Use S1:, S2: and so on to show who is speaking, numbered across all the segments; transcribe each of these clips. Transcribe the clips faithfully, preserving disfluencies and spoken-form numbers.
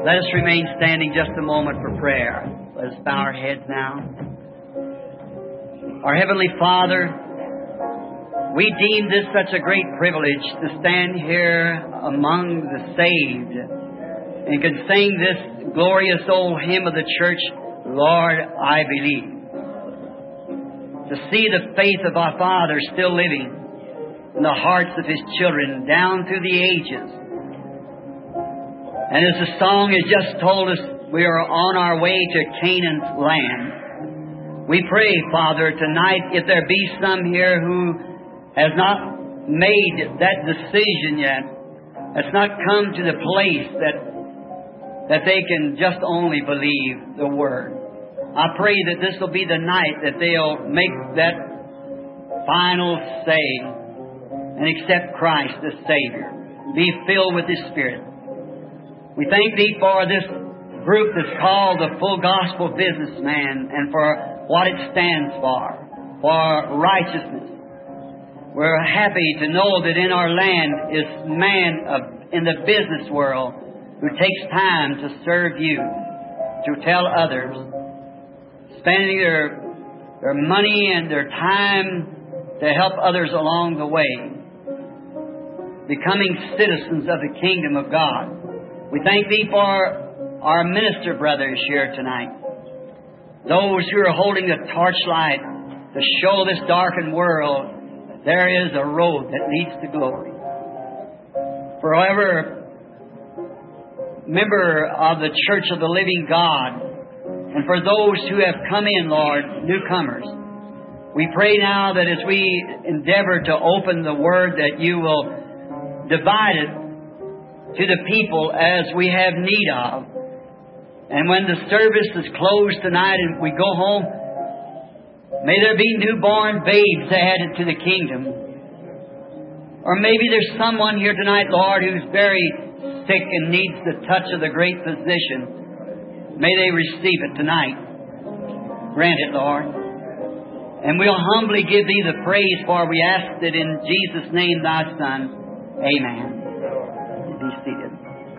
S1: Let us remain standing just a moment for prayer. Let us bow our heads now. Our Heavenly Father, we deem this such a great privilege to stand here among the saved and can sing this glorious old hymn of the church, Lord, I Believe. To see the faith of our Father still living in the hearts of His children down through the ages. And as the song has just told us, we are on our way to Canaan's land. We pray, Father, tonight, if there be some here who has not made that decision yet, has not come to the place that that they can just only believe the Word. I pray that this will be the night that they'll make that final say and accept Christ as Savior. Be filled with His Spirit. We thank Thee for this group that's called the Full Gospel Businessman and for what it stands for, for righteousness. We're happy to know that in our land is man of, in the business world who takes time to serve You, to tell others, spending their, their money and their time to help others along the way, becoming citizens of the kingdom of God. We thank Thee for our minister brothers here tonight, those who are holding the torchlight to show this darkened world there is a road that leads to glory. Forever member of the Church of the Living God, and for those who have come in, Lord, newcomers, we pray now that as we endeavor to open the Word, that You will divide it to the people as we have need of. And when the service is closed tonight and we go home, may there be newborn babes added to the kingdom. Or maybe there's someone here tonight, Lord, who's very sick and needs the touch of the great physician. May they receive it tonight. Grant it, Lord. And we'll humbly give Thee the praise, for we ask it in Jesus' name, Thy Son. Amen. Be seated.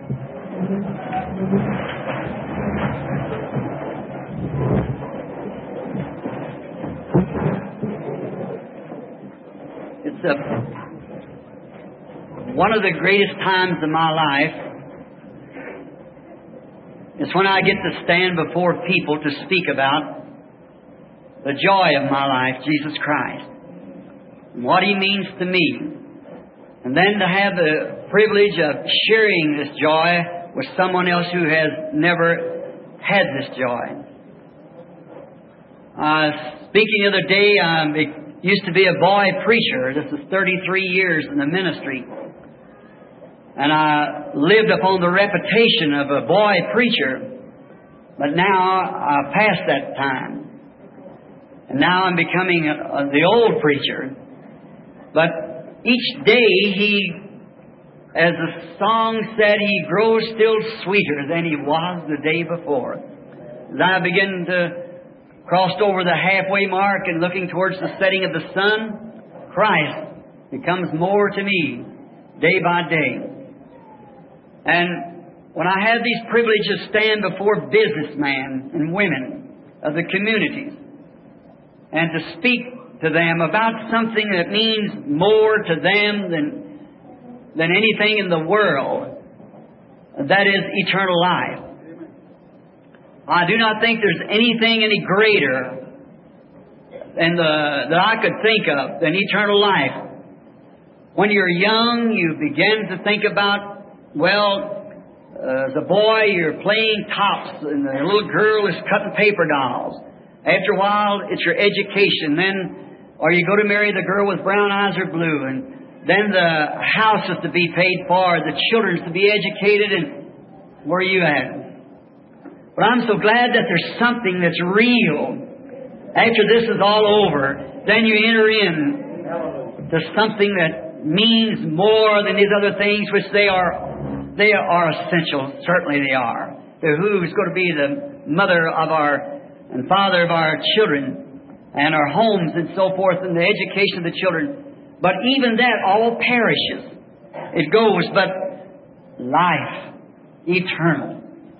S1: It's a, one of the greatest times of my life. It's when I get to stand before people to speak about the joy of my life, Jesus Christ, and what He means to me. And then to have the privilege of sharing this joy with someone else who has never had this joy. Uh, speaking the other day, um, it used to be a boy preacher. This is thirty-three years in the ministry. And I lived upon the reputation of a boy preacher. But now I passed that time. And now I'm becoming a, a, the old preacher. But each day he, as the song said, he grows still sweeter than he was the day before. As I begin to cross over the halfway mark and looking towards the setting of the sun, Christ becomes more to me day by day. And when I have these privileges to stand before businessmen and women of the communities and to speak to them about something that means more to them than, than anything in the world, that is eternal life. I do not think there's anything any greater than the, that I could think of than eternal life. When you're young, you begin to think about, well, uh, as a boy, you're playing tops, and the little girl is cutting paper dolls. After a while, it's your education. Then, or you go to marry the girl with brown eyes or blue, and then the house is to be paid for, the children is to be educated, and where are you at? But I'm so glad that there's something that's real. After this is all over, then you enter in to something that means more than these other things, which they are they are essential. Certainly they are. The who's going to be the mother of our and father of our children and our homes and so forth, and the education of the children. But even that all perishes. It goes, but life eternal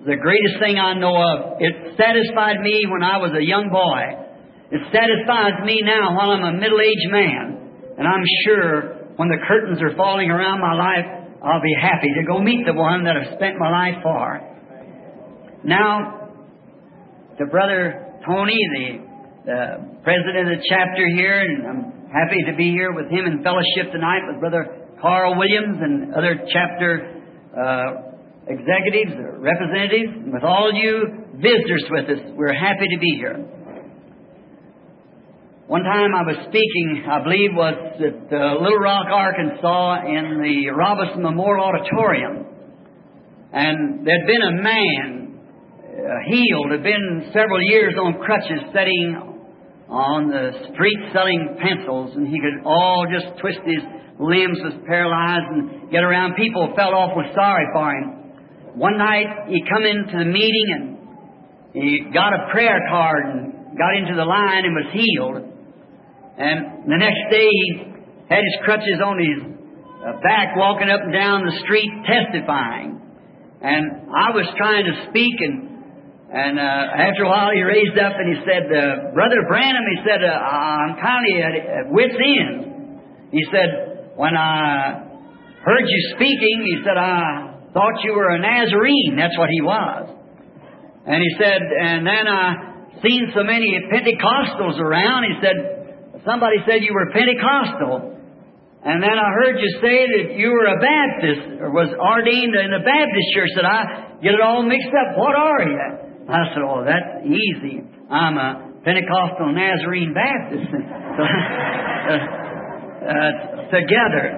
S1: the greatest thing I know of. It satisfied me when I was a young boy. It satisfies me now while I'm a middle-aged man. And I'm sure when the curtains are falling around my life, I'll be happy to go meet the one that I've spent my life for. Now, to Brother Tony, the, the president of the chapter here, and I'm happy to be here with him in fellowship tonight with Brother Carl Williams and other chapter uh, executives or representatives, and with all you visitors with us. We're happy to be here. One time I was speaking, I believe was at uh, Little Rock, Arkansas, in the Robinson Memorial Auditorium. And there'd been a man uh, healed, had been several years on crutches, sitting on the street selling pencils, and he could all just twist his limbs, was paralyzed, and get around. People fell off, was sorry for him. One night he come into the meeting and he got a prayer card and got into the line and was healed. And the next day he had his crutches on his uh, back, walking up and down the street testifying. And I was trying to speak, and and uh, after a while he raised up and he said, uh, Brother Branham, he said, uh, I'm kind of at, at wit's end. He said, when I heard you speaking, he said, I thought you were a Nazarene. That's what he was. And he said, and then I seen so many Pentecostals around. He said, somebody said you were Pentecostal. And then I heard you say that you were a Baptist, or was ordained in a Baptist church. Said, I get it all mixed up. What are you? I said, oh, that's easy. I'm a Pentecostal Nazarene Baptist. So, uh, uh, together.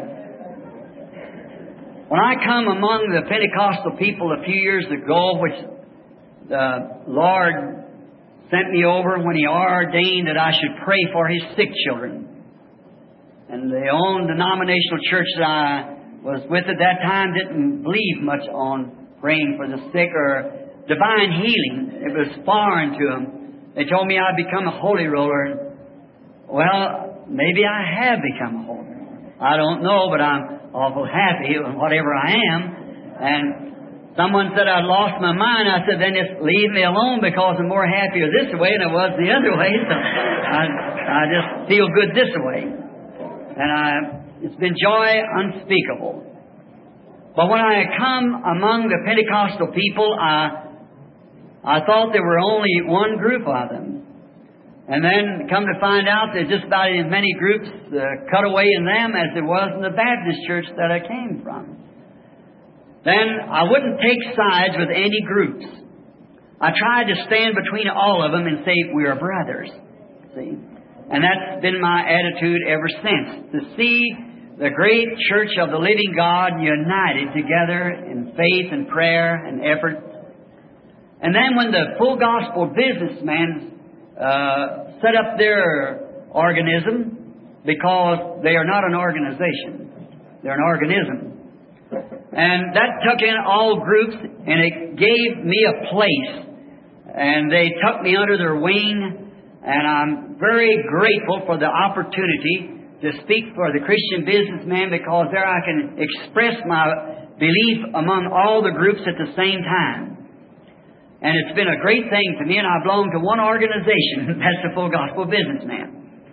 S1: When I come among the Pentecostal people a few years ago, which the Lord sent me over when He ordained that I should pray for His sick children. And the own denominational church that I was with at that time didn't believe much on praying for the sick or divine healing. It was foreign to them. They told me I'd become a holy roller. And, well, maybe I have become a holy roller. I don't know, but I'm awful happy with whatever I am. And someone said I'd lost my mind. I said, then just leave me alone, because I'm more happier this way than I was the other way. So I, I just feel good this way. And I, it's been joy unspeakable. But when I come among the Pentecostal people, I, I thought there were only one group of them. And then come to find out there's just about as many groups uh, cut away in them as there was in the Baptist church that I came from. Then I wouldn't take sides with any groups. I tried to stand between all of them and say, we are brothers. See? And that's been my attitude ever since. To see the great church of the living God united together in faith and prayer and effort. And then when the full gospel businessmen uh, set up their organism, because they are not an organization, they're an organism. And that took in all groups, and it gave me a place. And they took me under their wing, and I'm very grateful for the opportunity to speak for the Christian businessman, because there I can express my belief among all the groups at the same time. And it's been a great thing to me, and I belong to one organization, that's the Full Gospel Businessman.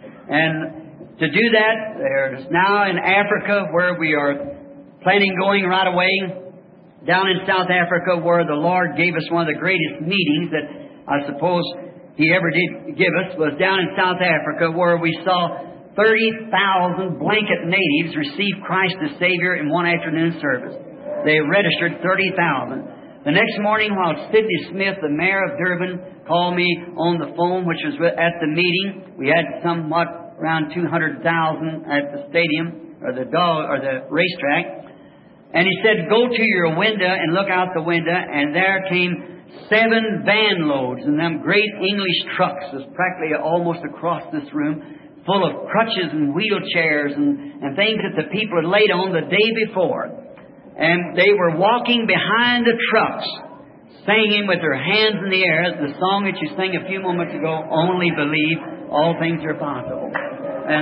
S1: And to do that, there's now in Africa, where we are planning going right away, down in South Africa, where the Lord gave us one of the greatest meetings that I suppose He ever did give us, was down in South Africa, where we saw thirty thousand blanket natives receive Christ as Savior in one afternoon service. They registered thirty thousand. The next morning, while Sidney Smith, the mayor of Durban, called me on the phone, which was at the meeting, we had somewhat around two hundred thousand at the stadium, or the dog, or the racetrack. And he said, go to your window and look out the window, and there came seven van loads, and them great English trucks was practically almost across this room, full of crutches and wheelchairs and, and things that the people had laid on the day before. And they were walking behind the trucks, singing with their hands in the air, the song that you sang a few moments ago, Only Believe, All Things Are Possible. And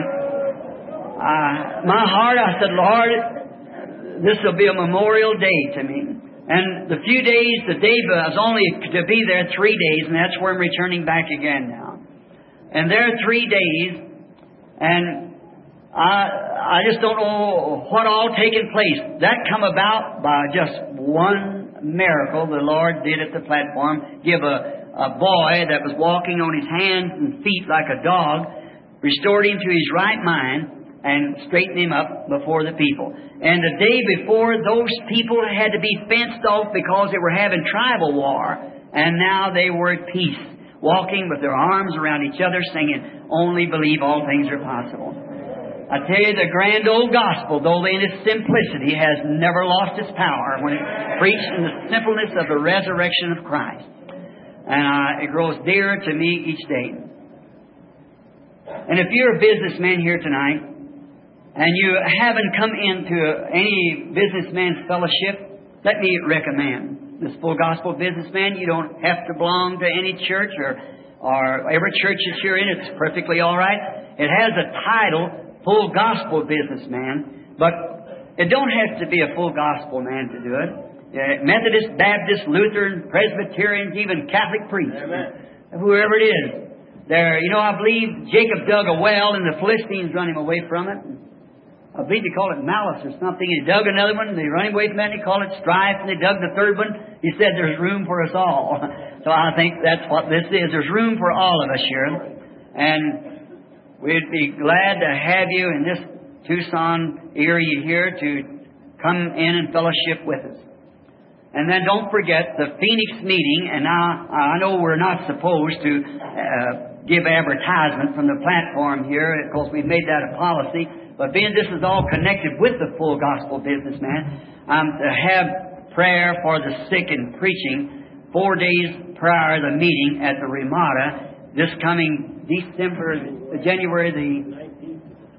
S1: uh, my heart, I said, Lord, this will be a memorial day to me. And the few days, the day I was only to be there three days, and that's where I'm returning back again now. And there are three days, and I I just don't know what all taken place. That come about by just one miracle the Lord did at the platform. Give a, a boy that was walking on his hands and feet like a dog, restored him to his right mind, and straightened him up before the people. And the day before, those people had to be fenced off because they were having tribal war. And now they were at peace, walking with their arms around each other, singing, "Only believe all things are possible." I tell you, the grand old gospel, though in its simplicity, has never lost its power when it's preached in the simpleness of the resurrection of Christ. And uh, it grows dearer to me each day. And if you're a businessman here tonight, and you haven't come into any businessman's fellowship, let me recommend this Full Gospel Businessman. You don't have to belong to any church or, or every church that you're in. It's perfectly all right. It has a title, Full Gospel Businessman, but it don't have to be a full gospel man to do it. Uh, Methodist, Baptist, Lutheran, Presbyterians, even Catholic priests, whoever it is. There, you know, I believe Jacob dug a well and the Philistines run him away from it. I believe they call it malice or something. He dug another one, and they run away from that, and they call it strife, and they dug the third one. He said there's room for us all. So I think that's what this is. There's room for all of us here. And we'd be glad to have you in this Tucson area here to come in and fellowship with us. And then don't forget the Phoenix meeting, and now I know we're not supposed to uh, give advertisement from the platform here. Of course, we've made that a policy. But being this is all connected with the Full Gospel Businessman, I'm to have prayer for the sick and preaching four days prior to the meeting at the Ramada this coming December, January the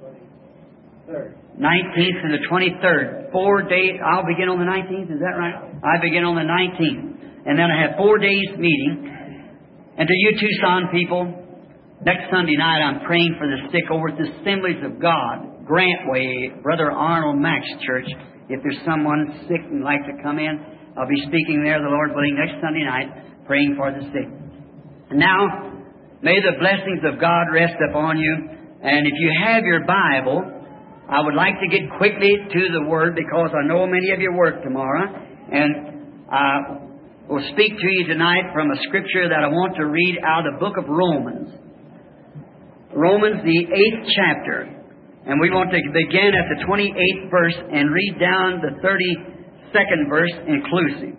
S1: nineteenth and the twenty-third. Four days. I'll begin on the nineteenth. Is that right? I begin on the nineteenth. And then I have four days meeting. And to you Tucson people, next Sunday night I'm praying for the sick over at the Assemblies of God, Grantway, Brother Arnold Mack's church. If there's someone sick and like to come in, I'll be speaking there, the Lord willing, next Sunday night, praying for the sick. And now, may the blessings of God rest upon you. And if you have your Bible, I would like to get quickly to the Word because I know many of you work tomorrow. And I will speak to you tonight from a scripture that I want to read out of the book of Romans. Romans, the eighth chapter. And we want to begin at the twenty-eighth verse and read down the thirty-second verse inclusive.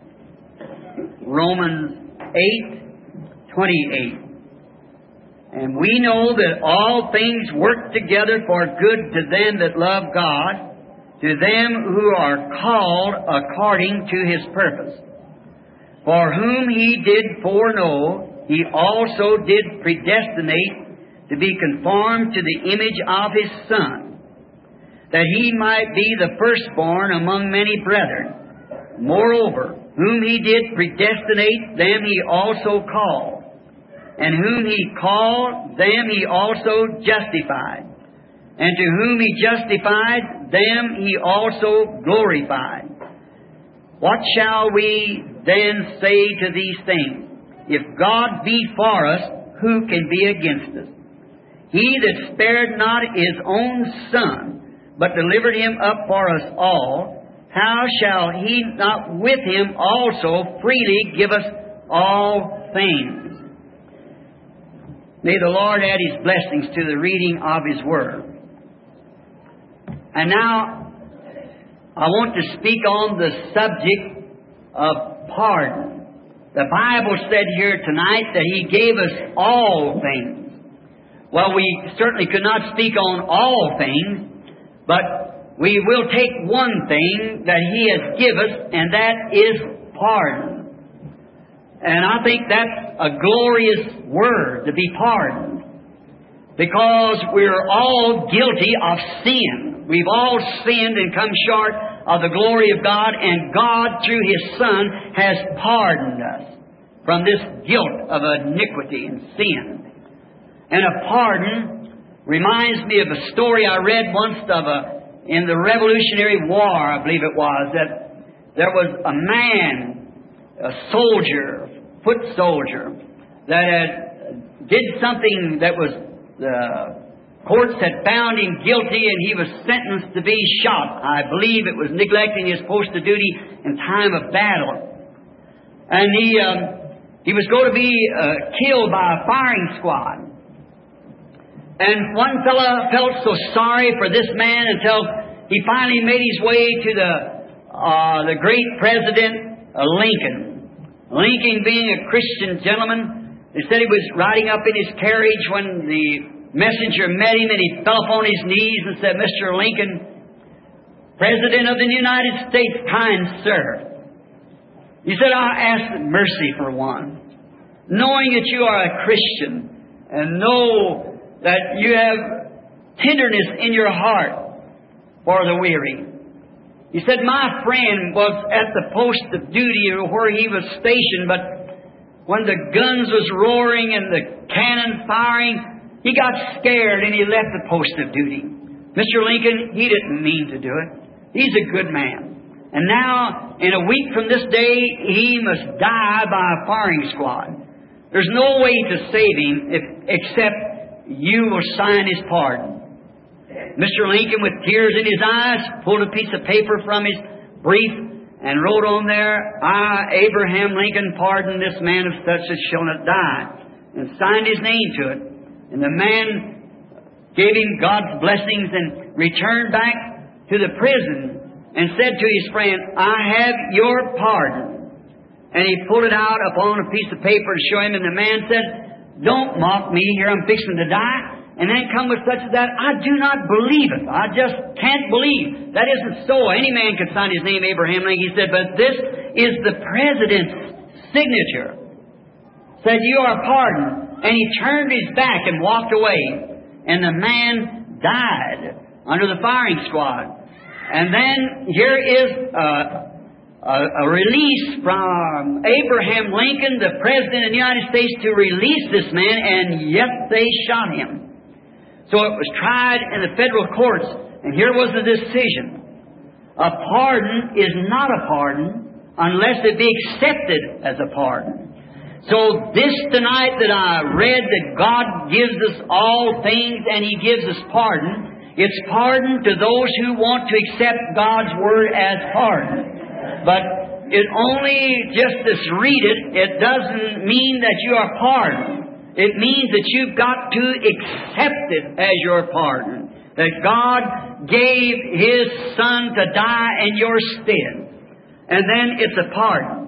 S1: Romans eight, twenty-eight. And we know that all things work together for good to them that love God, to them who are called according to His purpose. For whom He did foreknow, He also did predestinate to be conformed to the image of His Son, that He might be the firstborn among many brethren. Moreover, whom He did predestinate, them He also called. And whom He called, them He also justified. And to whom He justified, them He also glorified. What shall we then say to these things? If God be for us, who can be against us? He that spared not His own Son, but delivered Him up for us all, how shall He not with Him also freely give us all things? May the Lord add His blessings to the reading of His Word. And now, I want to speak on the subject of pardon. The Bible said here tonight that He gave us all things. Well, we certainly could not speak on all things, but we will take one thing that He has given us, and that is pardon. And I think that's a glorious word, to be pardoned, because we're all guilty of sin. We've all sinned and come short of the glory of God, and God, through His Son, has pardoned us from this guilt of iniquity and sin. And a pardon reminds me of a story I read once of a, in the Revolutionary War, I believe it was, that there was a man, a soldier, foot soldier, that had, did something that was, the courts had found him guilty and he was sentenced to be shot. I believe it was neglecting his post of duty in time of battle. And he, um, he was going to be uh, killed by a firing squad. And one fellow felt so sorry for this man until he finally made his way to the uh, the great President uh, Lincoln. Lincoln being a Christian gentleman, they said he was riding up in his carriage when the messenger met him, and he fell upon his knees and said, "Mister Lincoln, President of the United States, kind sir," he said, "I ask mercy for one, knowing that you are a Christian and know that you have tenderness in your heart for the weary." He said, "My friend was at the post of duty where he was stationed, but when the guns was roaring and the cannon firing, he got scared and he left the post of duty. Mister Lincoln, he didn't mean to do it. He's a good man. And now, in a week from this day, he must die by a firing squad. There's no way to save him if, except you will sign his pardon." Mister Lincoln, with tears in his eyes, pulled a piece of paper from his brief and wrote on there, "I, Abraham Lincoln, pardon this man of such as shall not die," and signed his name to it. And the man gave him God's blessings and returned back to the prison and said to his friend, "I have your pardon." And he pulled it out upon a piece of paper to show him, and the man said, "Don't mock me, here I'm fixing to die, and then come with such as that. I do not believe it. I just can't believe. That isn't so. Any man could sign his name, Abraham Lincoln." He said, "But this is the President's signature." Said, "You are pardoned." And he turned his back and walked away. And the man died under the firing squad. And then here is a, a, a release from Abraham Lincoln, the President of the United States, to release this man, and yet they shot him. So it was tried in the federal courts, and here was the decision. A pardon is not a pardon unless it be accepted as a pardon. So this tonight that I read that God gives us all things and He gives us pardon, it's pardon to those who want to accept God's Word as pardon. But it only, just as read it, it doesn't mean that you are pardoned. It means that you've got to accept it as your pardon. That God gave His Son to die in your stead. And then it's a pardon.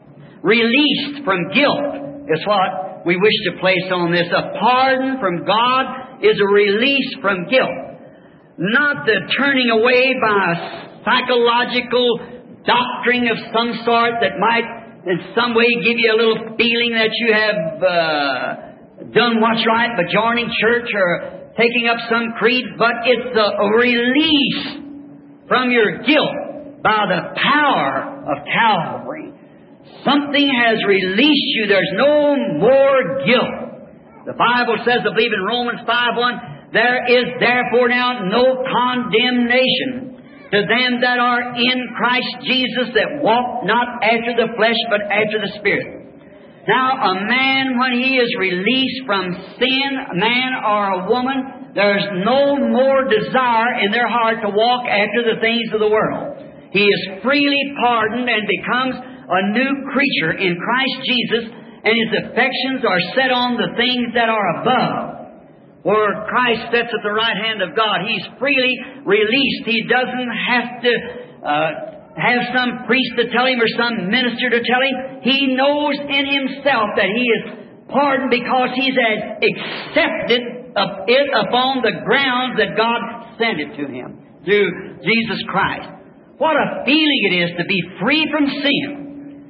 S1: Released from guilt is what we wish to place on this. A pardon from God is a release from guilt. Not the turning away by a psychological doctrine of some sort that might in some way give you a little feeling that you have uh, done what's right by joining church or taking up some creed, but it's a, a release from your guilt by the power of Calvary. Something has released you. There's no more guilt. The Bible says, I believe in Romans five one, "There is therefore now no condemnation to them that are in Christ Jesus, that walk not after the flesh, but after the Spirit." Now, a man, when he is released from sin, a man or a woman, there's no more desire in their heart to walk after the things of the world. He is freely pardoned and becomes a new creature in Christ Jesus, and his affections are set on the things that are above, where Christ sits at the right hand of God. He's freely released. He doesn't have to uh, have some priest to tell him or some minister to tell him. He knows in himself that he is pardoned because he's accepted it upon the grounds that God sent it to him through Jesus Christ. What a feeling it is to be free from sin.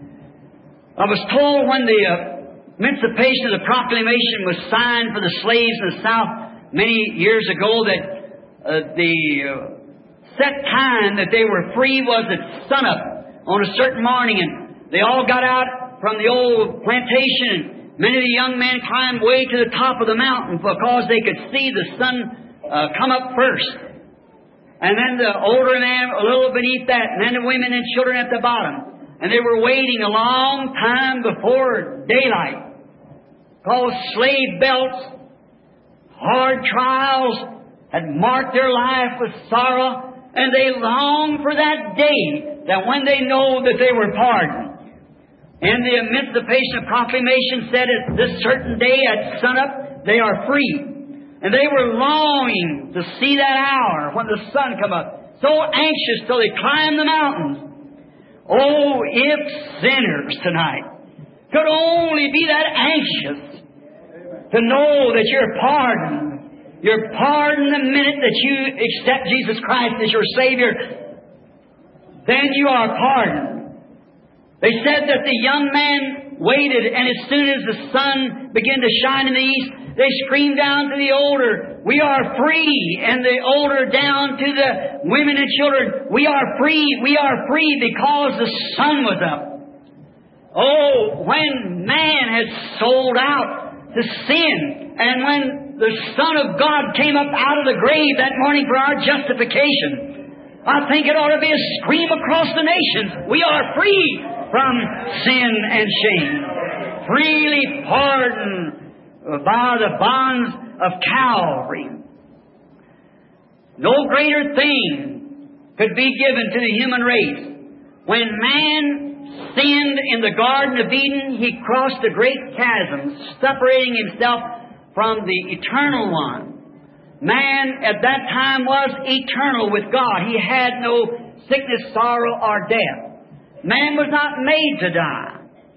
S1: I was told when the uh, emancipation of the proclamation was signed for the slaves in the South many years ago that uh, the uh, set time that they were free was at sunup on a certain morning, and they all got out from the old plantation, and many of the young men climbed way to the top of the mountain because they could see the sun uh, come up first. And then the older man a little beneath that, and then the women and children at the bottom. And they were waiting a long time before daylight. Because slave belts, hard trials had marked their life with sorrow, and they longed for that day, that when they know that they were pardoned. And the Emancipation Proclamation said at this certain day at sunup, they are free. And they were longing to see that hour when the sun come up. So anxious till they climbed the mountains. Oh, if sinners tonight could only be that anxious to know that you're pardoned. You're pardoned the minute that you accept Jesus Christ as your Savior. Then you are pardoned. They said that the young man waited, and as soon as the sun began to shine in the east, they screamed down to the older, we are free. And the older down to the women and children, we are free, we are free, because the sun was up. Oh, when man had sold out to sin, and when the Son of God came up out of the grave that morning for our justification, I think it ought to be a scream across the nations. We are free from sin and shame. Freely pardoned by the bonds of Calvary. No greater thing could be given to the human race. When man sinned in the Garden of Eden, he crossed a great chasm, separating himself from the Eternal One. Man at that time was eternal with God. He had no sickness, sorrow, or death. Man was not made to die.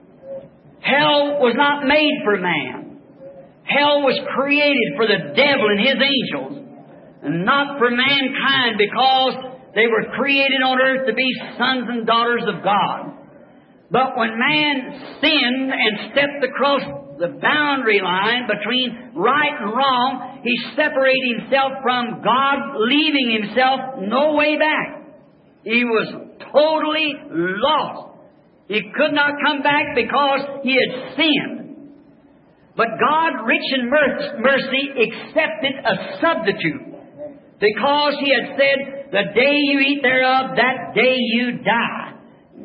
S1: Hell was not made for man. Hell was created for the devil and his angels, and not for mankind, because they were created on earth to be sons and daughters of God. But when man sinned and stepped across the boundary line between right and wrong, he separated himself from God, leaving himself no way back. He was totally lost. He could not come back because he had sinned. But God, rich in mercy, accepted a substitute, because He had said, the day you eat thereof, that day you die.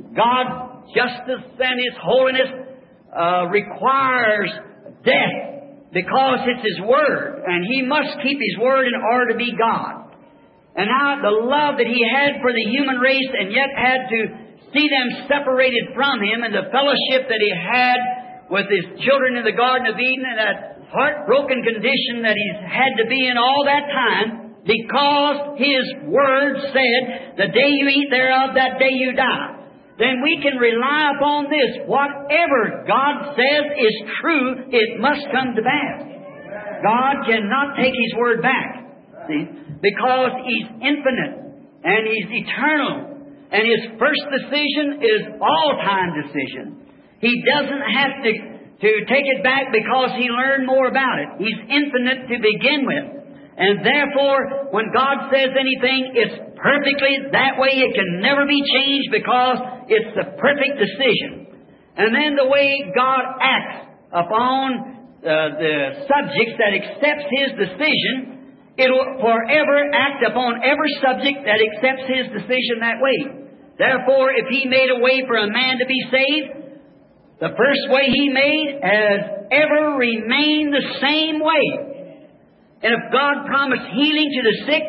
S1: God, justice and His holiness uh, requires death, because it's His Word, and He must keep His Word in order to be God. And now the love that He had for the human race, and yet had to see them separated from Him, and the fellowship that He had with His children in the Garden of Eden, and that heartbroken condition that He's had to be in all that time, because His Word said, the day you eat thereof, that day you die. Then we can rely upon this. Whatever God says is true, it must come to pass. God cannot take His Word back, see, because He's infinite and He's eternal, and His first decision is all-time decision. He doesn't have to, to take it back because He learned more about it. He's infinite to begin with. And therefore, when God says anything, it's perfectly that way. It can never be changed, because it's the perfect decision. And then the way God acts upon uh, the subjects that accepts His decision, it will forever act upon every subject that accepts His decision that way. Therefore, if He made a way for a man to be saved, the first way He made has ever remained the same way. And if God promised healing to the sick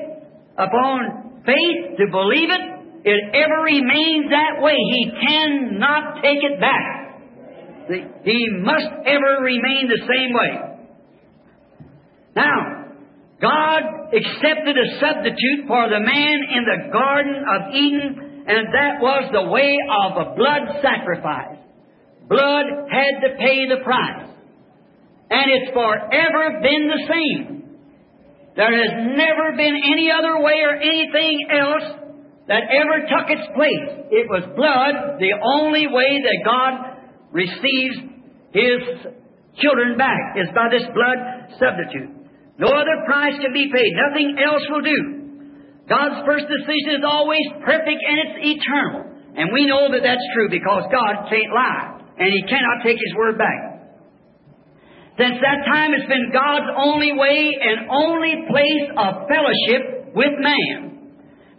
S1: upon faith to believe it, it ever remains that way. He cannot take it back. He must ever remain the same way. Now, God accepted a substitute for the man in the Garden of Eden, and that was the way of a blood sacrifice. Blood had to pay the price. And it's forever been the same. There has never been any other way or anything else that ever took its place. It was blood, the only way that God receives His children back, is by this blood substitute. No other price can be paid. Nothing else will do. God's first decision is always perfect, and it's eternal. And we know that that's true, because God can't lie. And He cannot take His Word back. Since that time, it's been God's only way and only place of fellowship with man.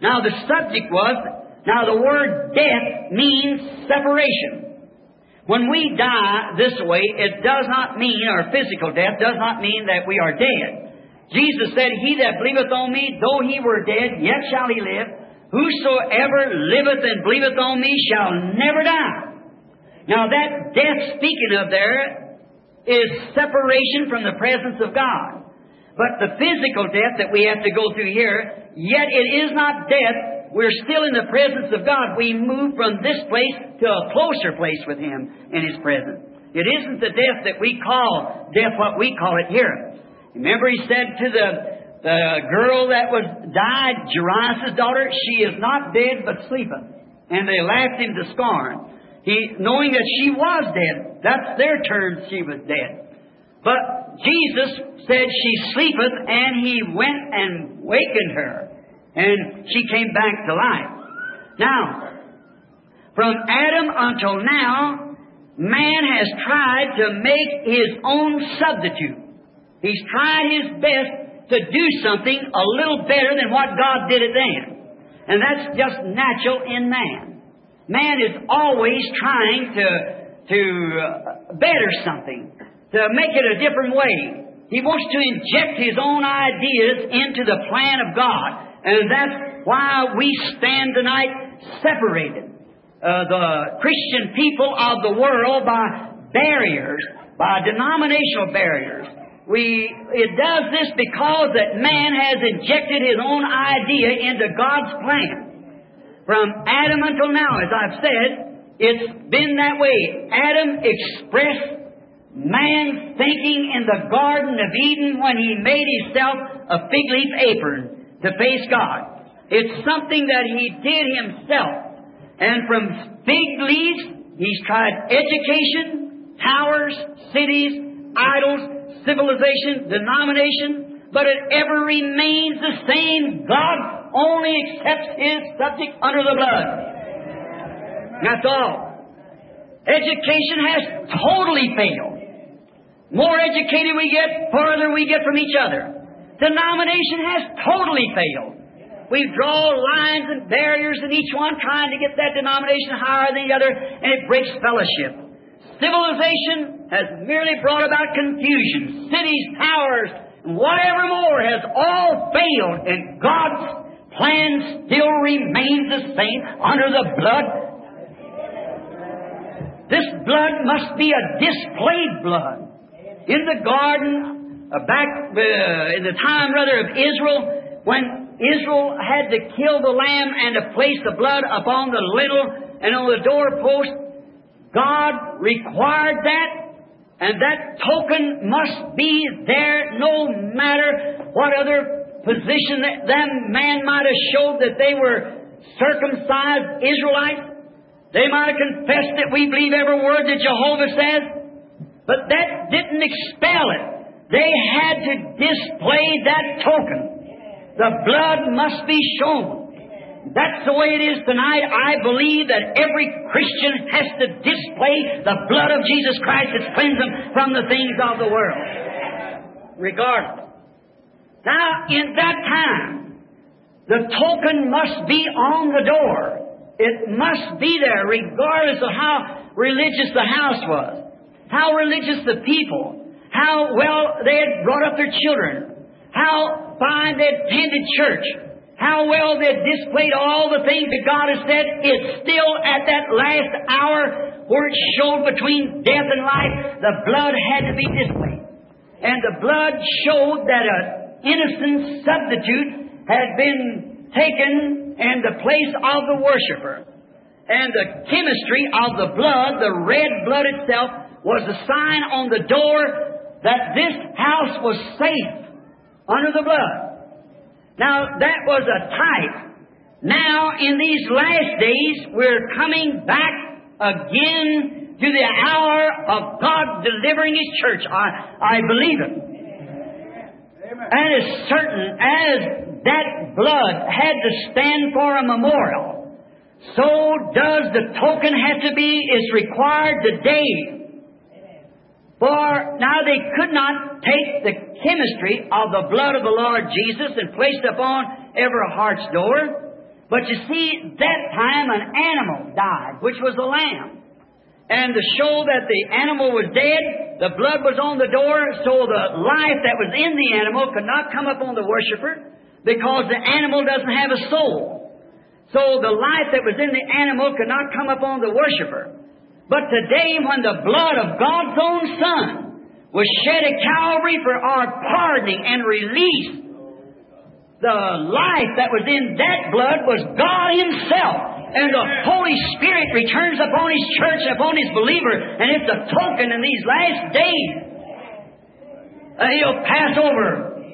S1: Now the subject was, now the word death means separation. When we die this way, it does not mean, or physical death does not mean that we are dead. Jesus said, He that believeth on me, though he were dead, yet shall he live. Whosoever liveth and believeth on me shall never die. Now that death speaking of there is separation from the presence of God. But the physical death that we have to go through here, yet it is not death. We're still in the presence of God. We move from this place to a closer place with Him in His presence. It isn't the death that we call death, what we call it here. Remember He said to the, the girl that was died, Jairus' daughter, she is not dead but sleepeth. And they laughed Him to scorn. He, knowing that she was dead. That's their term, she was dead. But Jesus said she sleepeth, and He went and wakened her. And she came back to life. Now, from Adam until now, man has tried to make his own substitute. He's tried his best to do something a little better than what God did it then. And that's just natural in man. Man is always trying to, to better something, to make it a different way. He wants to inject his own ideas into the plan of God. And that's why we stand tonight separated. Uh, the Christian people of the world by barriers, by denominational barriers. We, it does this because that man has injected his own idea into God's plan. From Adam until now, as I've said, it's been that way. Adam expressed man's thinking in the Garden of Eden when he made himself a fig leaf apron to face God. It's something that he did himself. And from fig leaves, he's tried education, towers, cities, idols, civilization, denomination, but it ever remains the same. God only accepts His subject under the blood. That's all. Education has totally failed. More educated we get, farther we get from each other. Denomination has totally failed. We draw lines and barriers in each one, trying to get that denomination higher than the other, and it breaks fellowship. Civilization has merely brought about confusion. Cities, towers, and whatever more has all failed, and God's plan still remains the same under the blood. This blood must be a displayed blood. In the garden, Uh, back uh, in the time, rather, of Israel, when Israel had to kill the lamb and to place the blood upon the lintel and on the doorpost, God required that, and that token must be there no matter what other position that them man might have showed that they were circumcised Israelites. They might have confessed that we believe every word that Jehovah says, but that didn't expel it. They had to display that token. The blood must be shown. That's the way it is tonight. I believe that every Christian has to display the blood of Jesus Christ that cleanses them from the things of the world. Regardless. Now, in that time, the token must be on the door. It must be there regardless of how religious the house was, how religious the people, how well they had brought up their children, how fine they had attended church, how well they had displayed all the things that God has said. It's still at that last hour where it showed between death and life, the blood had to be displayed. And the blood showed that an innocent substitute had been taken in the place of the worshiper. And the chemistry of the blood, the red blood itself, was a sign on the door that this house was safe under the blood. Now, that was a type. Now, in these last days, we're coming back again to the hour of God delivering His church. I, I believe it. And as certain as that blood had to stand for a memorial, so does the token have to be, is required today. For now they could not take the chemistry of the blood of the Lord Jesus and place it upon every heart's door. But you see, that time an animal died, which was a lamb. And to show that the animal was dead, the blood was on the door, so the life that was in the animal could not come upon the worshiper, because the animal doesn't have a soul. So the life that was in the animal could not come upon the worshiper. But today, when the blood of God's own Son was shed at Calvary for our pardoning and release, the life that was in that blood was God Himself. And the Holy Spirit returns upon His church, upon His believer, and it's a token in these last days that He'll pass over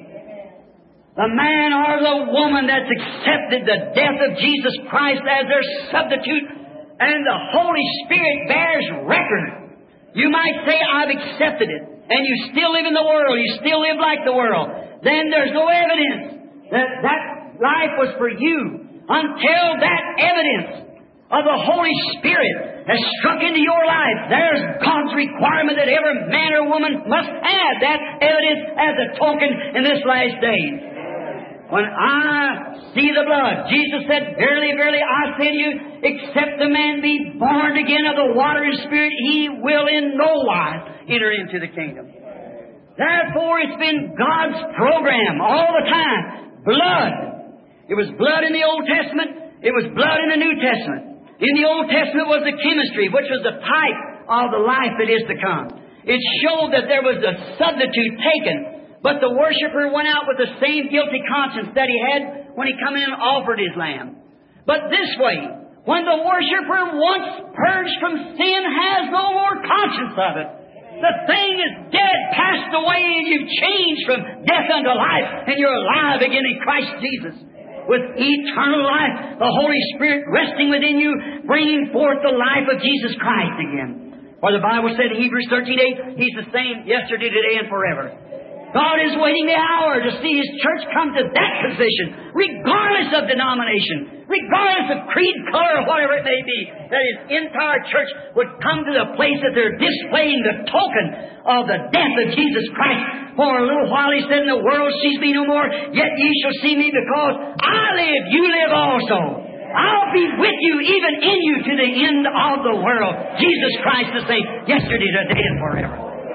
S1: the man or the woman that's accepted the death of Jesus Christ as their substitute, and the Holy Spirit bears record. You might say, I've accepted it, and you still live in the world, you still live like the world. Then there's no evidence that that life was for you until that evidence of the Holy Spirit has struck into your life. There's God's requirement that every man or woman must have that evidence as a token in this last day. When I see the blood, Jesus said, Verily, verily, I say to you, except the man be born again of the water and Spirit, he will in no wise enter into the kingdom. Therefore, it's been God's program all the time. Blood. It was blood in the Old Testament. It was blood in the New Testament. In the Old Testament was the chemistry, which was the type of the life that is to come. It showed that there was a substitute taken, but the worshiper went out with the same guilty conscience that he had when he come in and offered his lamb. But this way, when the worshiper once purged from sin has no more conscience of it, the thing is dead, passed away, and you've changed from death unto life, and you're alive again in Christ Jesus. With eternal life, the Holy Spirit resting within you, bringing forth the life of Jesus Christ again. For the Bible said in Hebrews thirteen eight, He's the same yesterday, today, and forever. God is waiting the hour to see His church come to that position, regardless of denomination, regardless of creed, color, or whatever it may be, that His entire church would come to the place that they're displaying the token of the death of Jesus Christ. For a little while He said, in the world sees me no more, yet ye shall see me, because I live, you live also. I'll be with you, even in you, to the end of the world. Jesus Christ the same, yesterday, today, and forever.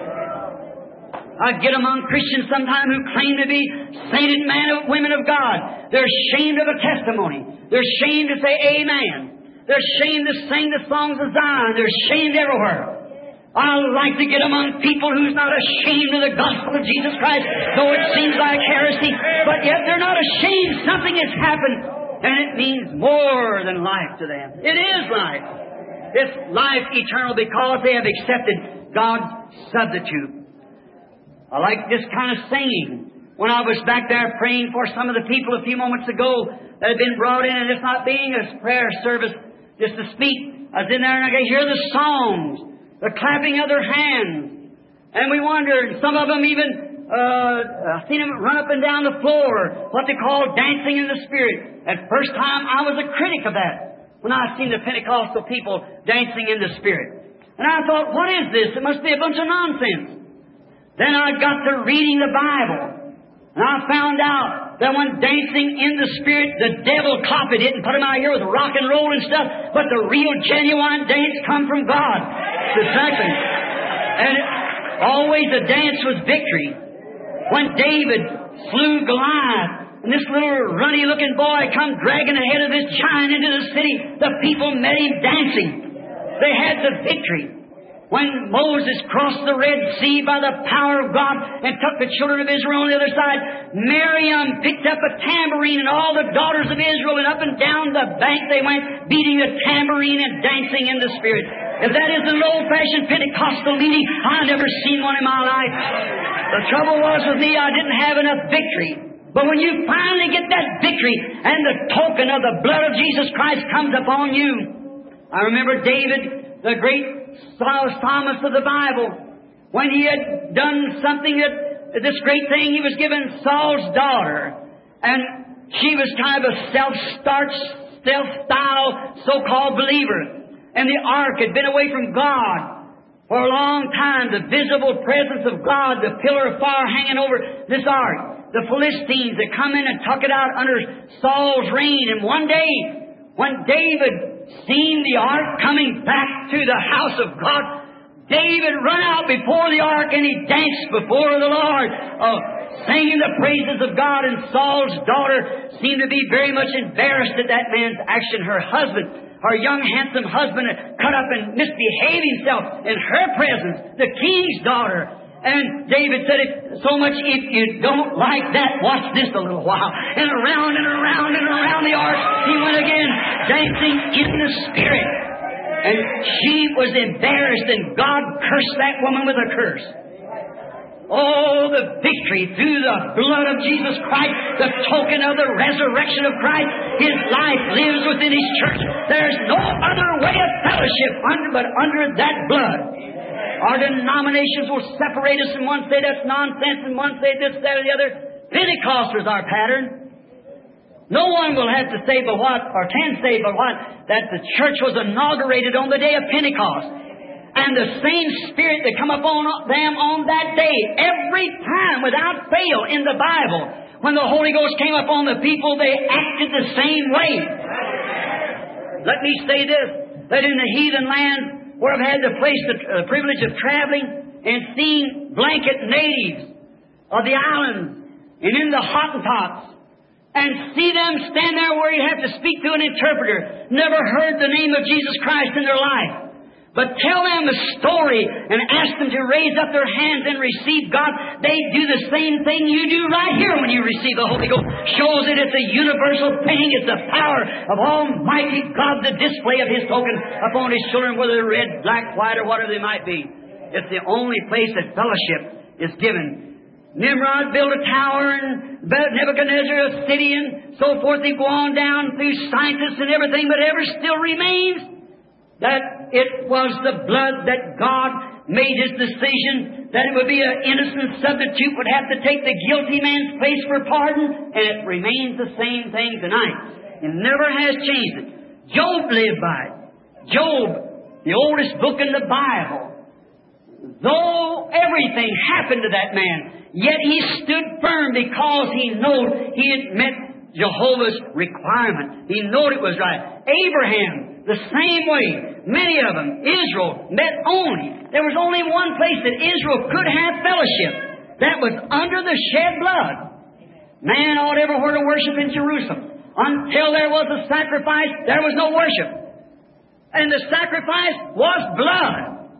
S1: I get among Christians sometimes who claim to be sainted men and women of God. They're ashamed of a testimony. They're ashamed to say amen. They're ashamed to sing the songs of Zion. They're ashamed everywhere. I like to get among people who's not ashamed of the gospel of Jesus Christ, though it seems like heresy, but yet they're not ashamed. Something has happened, and it means more than life to them. It is life. It's life eternal because they have accepted God's substitute. I like this kind of singing. When I was back there praying for some of the people a few moments ago that had been brought in, and it's not being a prayer service just to speak, I was in there and I could hear the songs, the clapping of their hands. And we wondered, some of them even, uh, I've seen them run up and down the floor, what they call dancing in the Spirit. At first time I was a critic of that, when I seen the Pentecostal people dancing in the Spirit. And I thought, what is this? It must be a bunch of nonsense. Then I got to reading the Bible, and I found out that when dancing in the Spirit, the devil copied it and put them out here with rock and roll and stuff, but the real, genuine dance come from God. Exactly. And it, always the dance was victory. When David slew Goliath, and this little runny-looking boy come dragging the head of this giant into the city, the people met him dancing. They had the victory. When Moses crossed the Red Sea by the power of God and took the children of Israel on the other side, Miriam picked up a tambourine and all the daughters of Israel, and up and down the bank they went, beating a tambourine and dancing in the Spirit. If that is an old-fashioned Pentecostal meeting, I've never seen one in my life. The trouble was with me, I didn't have enough victory. But when you finally get that victory and the token of the blood of Jesus Christ comes upon you, I remember David, the great psalmist of the Bible, when he had done something that, this great thing, he was given Saul's daughter, and she was kind of a self-starched, self-styled, so-called believer, and the ark had been away from God for a long time, the visible presence of God, the pillar of fire hanging over this ark. the Philistines that come in and took it out under Saul's reign. And one day, when David seen the ark coming back to the house of God, David run out before the ark and he danced before the Lord, uh, singing the praises of God. And Saul's daughter seemed to be very much embarrassed at that man's action. Her husband, her young handsome husband, had cut up and misbehaved himself in her presence, the king's daughter. And David said, "If so much if you don't like that, watch this a little while." And around and around and around the ark he went again, dancing in the Spirit. And she was embarrassed, and God cursed that woman with a curse. Oh, the victory through the blood of Jesus Christ, the token of the resurrection of Christ. His life lives within His church. There's no other way of fellowship under, but under that blood. Our denominations will separate us, and one say that's nonsense, and one say this, that, or the other. Pentecost is our pattern. No one will have to say but what, or can say but what, that the church was inaugurated on the day of Pentecost. And the same Spirit that come upon them on that day, every time, without fail, in the Bible, when the Holy Ghost came upon the people, they acted the same way. Let me say this, that in the heathen land, where I've had the place, the uh, privilege of traveling and seeing blanket natives of the islands and in the Hottentots, and see them stand there where you have to speak to an interpreter, never heard the name of Jesus Christ in their life. But tell them a story and ask them to raise up their hands and receive God. They do the same thing you do right here when you receive the Holy Ghost. Shows that it's a universal thing. It's the power of Almighty God, the display of His token upon His children, whether they're red, black, white, or whatever they might be. It's the only place that fellowship is given. Nimrod built a tower, and Nebuchadnezzar a city, and so forth. They go on down through scientists and everything, but ever still remains that it was the blood that God made His decision, that it would be an innocent substitute, would have to take the guilty man's place for pardon, and it remains the same thing tonight. It never has changed it. Job lived by it. Job, the oldest book in the Bible, though everything happened to that man, yet he stood firm because he knew he had met Jehovah's requirement. He knew it was right. Abraham, the same way. Many of them. Israel met only. There was only one place that Israel could have fellowship. That was under the shed blood. Man ought everywhere to worship in Jerusalem. Until there was a sacrifice, there was no worship. And the sacrifice was blood.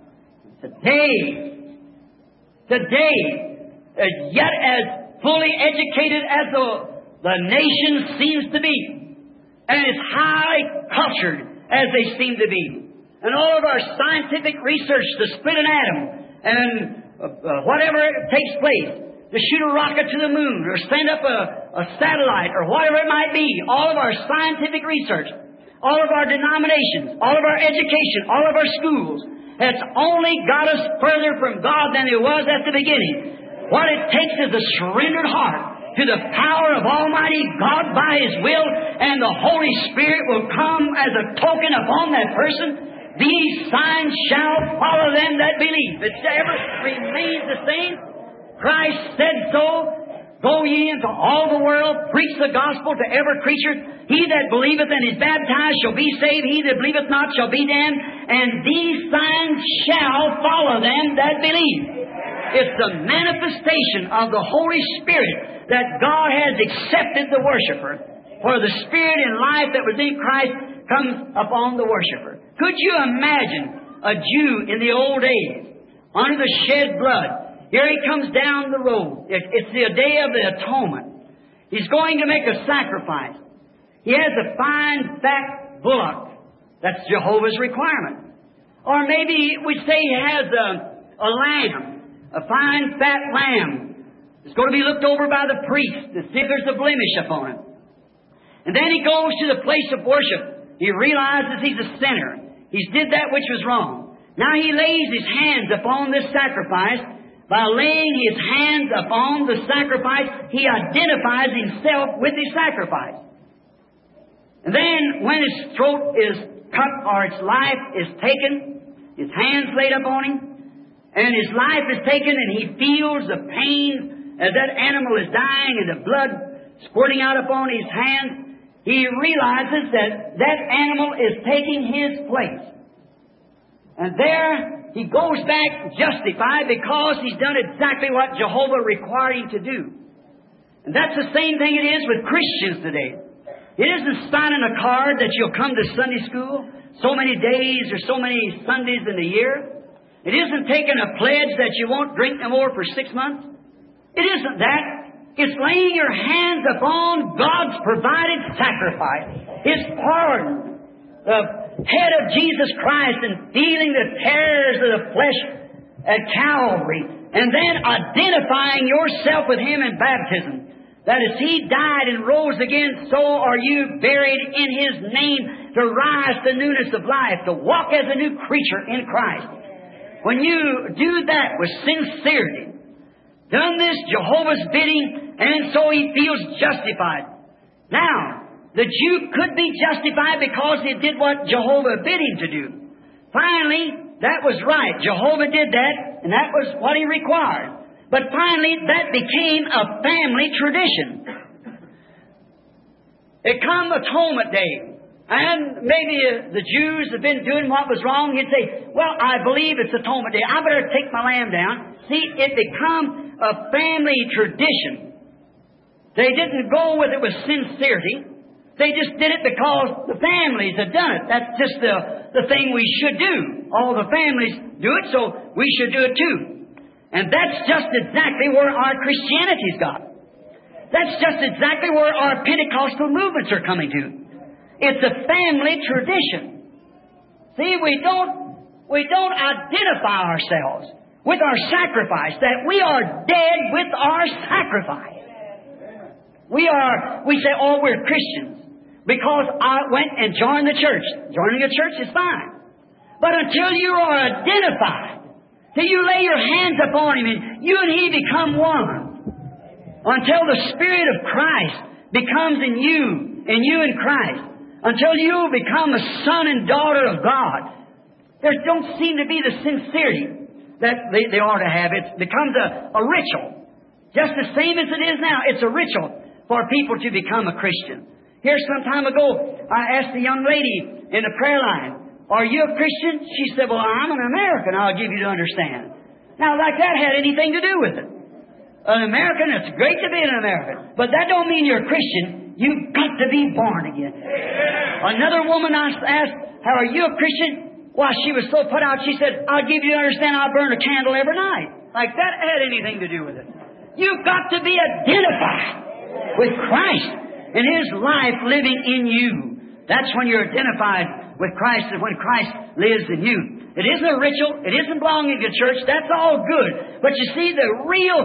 S1: Today, today, as yet as fully educated as the, the nation seems to be, and as high cultured as they seem to be, and all of our scientific research to split an atom, and uh, uh, whatever takes place, to shoot a rocket to the moon, or send up a, a satellite, or whatever it might be, all of our scientific research, all of our denominations, all of our education, all of our schools, has only got us further from God than it was at the beginning. What it takes is a surrendered heart to the power of Almighty God by His will, and the Holy Spirit will come as a token upon that person. These signs shall follow them that believe. If it ever remains the same, Christ said so. Go ye into all the world, preach the gospel to every creature. He that believeth and is baptized shall be saved. He that believeth not shall be damned. And these signs shall follow them that believe. It's the manifestation of the Holy Spirit that God has accepted the worshiper. For the Spirit and life that was in Christ comes upon the worshiper. Could you imagine a Jew in the old days, under the shed blood? Here he comes down the road. It's the day of the atonement. He's going to make a sacrifice. He has a fine, fat bullock. That's Jehovah's requirement. Or maybe we say he has a, a lamb, a fine, fat lamb. It's going to be looked over by the priest to see if there's a blemish upon it. And then he goes to the place of worship. He realizes he's a sinner. He's did that which was wrong. Now he lays his hands upon this sacrifice. By laying his hands upon the sacrifice, he identifies himself with the sacrifice. And then when his throat is cut or its life is taken, his hands laid upon him, and his life is taken, and he feels the pain as that animal is dying and the blood squirting out upon his hands, he realizes that that animal is taking his place. And there he goes back justified because he's done exactly what Jehovah required him to do. And that's the same thing it is with Christians today. It isn't signing a card that you'll come to Sunday school so many days or so many Sundays in a year. It isn't taking a pledge that you won't drink no more for six months. It isn't that. It's laying your hands upon God's provided sacrifice, His pardon, the head of Jesus Christ, and feeling the terrors of the flesh at Calvary, and then identifying yourself with Him in baptism. That as He died and rose again, so are you buried in His name to rise to newness of life, to walk as a new creature in Christ. When you do that with sincerity, done this Jehovah's bidding, and so he feels justified. Now, the Jew could be justified because he did what Jehovah bid him to do. Finally, that was right. Jehovah did that, and that was what He required. But finally, that became a family tradition. It come Atonement Day. And maybe uh, the Jews have been doing what was wrong. You'd say, well, I believe it's Atonement Day. I better take my lamb down. See, it become a family tradition. They didn't go with it with sincerity. They just did it because the families had done it. That's just the, the thing we should do. All the families do it, so we should do it too. And that's just exactly where our Christianity's got. That's just exactly where our Pentecostal movements are coming to. It's a family tradition. See, we don't, we don't identify ourselves with our sacrifice, that we are dead with our sacrifice. We are, we say, oh, we're Christians because I went and joined the church. Joining a church is fine. But until you are identified, till you lay your hands upon Him and you and He become one, until the Spirit of Christ becomes in you and you in Christ, until you become a son and daughter of God, there don't seem to be the sincerity that they, they ought to have. It becomes a, a ritual. Just the same as it is now. It's a ritual for people to become a Christian. Here some time ago, I asked a young lady in the prayer line, are you a Christian? She said, well, I'm an American. I'll give you to understand. Now, like that had anything to do with it. An American, it's great to be an American. But that don't mean you're a Christian. You've got to be born again. Another woman I asked, how are you a Christian? Why, she was so put out, she said, I'll give you to understand I'll burn a candle every night. Like that had anything to do with it. You've got to be identified with Christ and His life living in you. That's when you're identified with Christ and when Christ lives in you. It isn't a ritual. It isn't belonging to church. That's all good. But you see, the real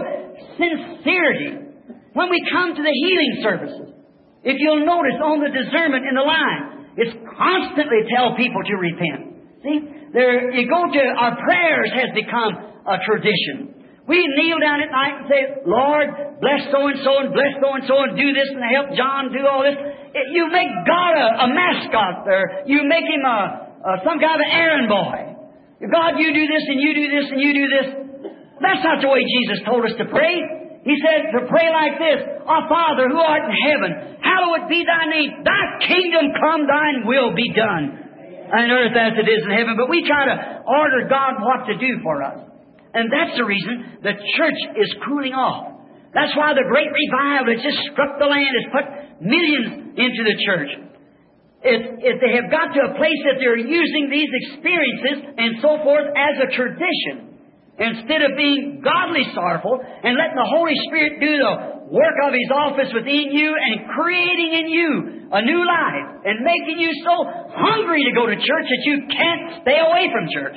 S1: sincerity, when we come to the healing services, if you'll notice on the discernment in the line, it's constantly tell people to repent. See, there you go to, our prayers has become a tradition. We kneel down at night and say, Lord, bless so-and-so and bless so-and-so and do this and help John do all this. It, you make God a, a mascot there. You make Him a, a some kind of an errand boy. God, you do this and you do this and you do this. That's not the way Jesus told us to pray. He said to pray like this, Our Father who art in heaven, hallowed be Thy name. Thy kingdom come, Thine will be done on earth as it is in heaven. But we try to order God what to do for us. And that's the reason the church is cooling off. That's why the great revival has just struck the land, has put millions into the church. If, if they have got to a place that they're using these experiences and so forth as a tradition, instead of being godly sorrowful and letting the Holy Spirit do the work of His office within you and creating in you a new life and making you so hungry to go to church that you can't stay away from church.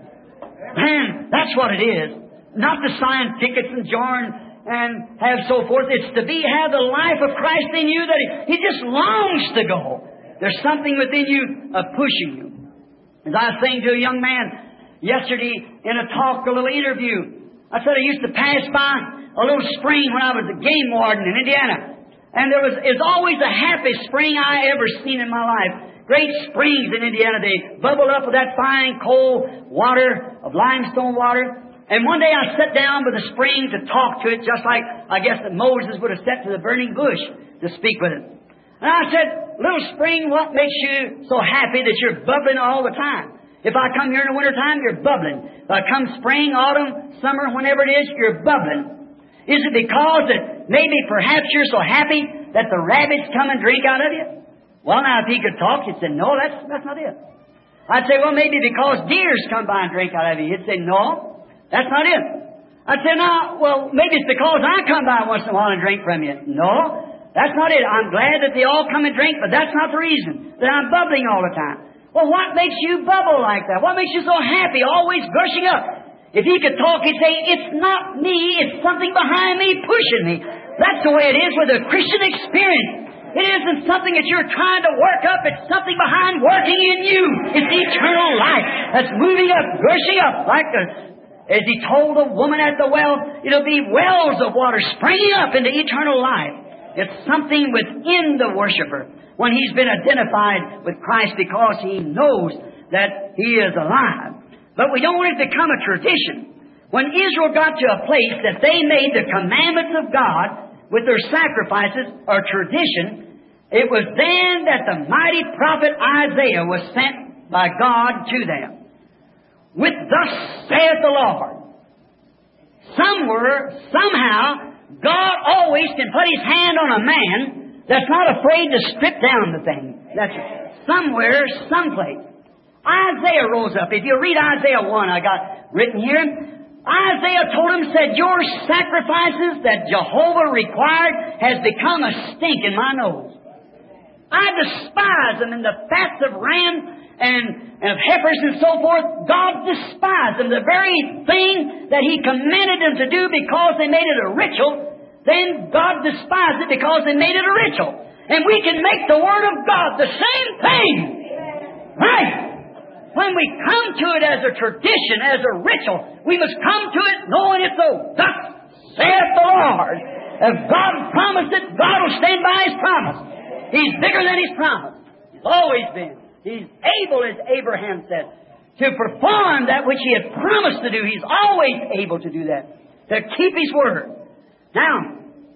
S1: Man, that's what it is. Not to sign tickets and join and have so forth. It's to be have the life of Christ in you that He, he just longs to go. There's something within you uh, pushing you. As I was saying to a young man yesterday in a talk, a little interview, I said I used to pass by a little spring when I was a game warden in Indiana. And there was, it's always the happiest spring I ever seen in my life. Great springs in Indiana. They bubble up with that fine cold water of limestone water. And one day I sat down by the spring to talk to it, just like I guess that Moses would have sat to the burning bush to speak with it. And I said, little spring, what makes you so happy that you're bubbling all the time? If I come here in the wintertime, you're bubbling. If I come spring, autumn, summer, whenever it is, you're bubbling. Is it because that maybe perhaps you're so happy that the rabbits come and drink out of you? Well, now, if he could talk, he'd say, no, that's, that's not it. I'd say, well, maybe because deers come by and drink out of you. He'd say, no, that's not it. I'd say, no, well, maybe it's because I come by once in a while and drink from you. No, that's not it. I'm glad that they all come and drink, but that's not the reason that I'm bubbling all the time. Well, what makes you bubble like that? What makes you so happy, always gushing up? If he could talk, he'd say, it's not me, it's something behind me pushing me. That's the way it is with a Christian experience. It isn't something that you're trying to work up. It's something behind working in you. It's eternal life that's moving up, gushing up. Like the, as he told the woman at the well, it'll be wells of water springing up into eternal life. It's something within the worshiper when he's been identified with Christ because he knows that he is alive. But we don't want it to become a tradition. When Israel got to a place that they made the commandments of God with their sacrifices or tradition, it was then that the mighty prophet Isaiah was sent by God to them. With thus saith the Lord. Somewhere, somehow, God always can put His hand on a man that's not afraid to strip down the thing. That's somewhere, someplace. Isaiah rose up. If you read Isaiah one, I got written here. Isaiah told him, said, your sacrifices that Jehovah required has become a stink in my nose. I despise them, and the fats of rams and, and of heifers and so forth. God despised them. The very thing that He commanded them to do because they made it a ritual, then God despised it because they made it a ritual. And we can make the Word of God the same thing. Right? When we come to it as a tradition, as a ritual, we must come to it knowing it's so. Thus saith the Lord. If God promised it, God will stand by His promise. He's bigger than His promise. He's always been. He's able, as Abraham said, to perform that which He had promised to do. He's always able to do that, to keep His word. Now,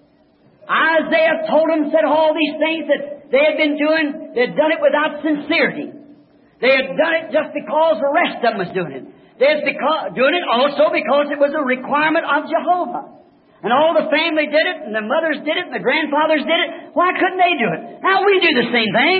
S1: Isaiah told him, said all these things that they had been doing, they had done it without sincerity. They had done it just because the rest of them was doing it. They had because, doing it also because it was a requirement of Jehovah. And all the family did it, and the mothers did it, and the grandfathers did it. Why couldn't they do it? Now we do the same thing.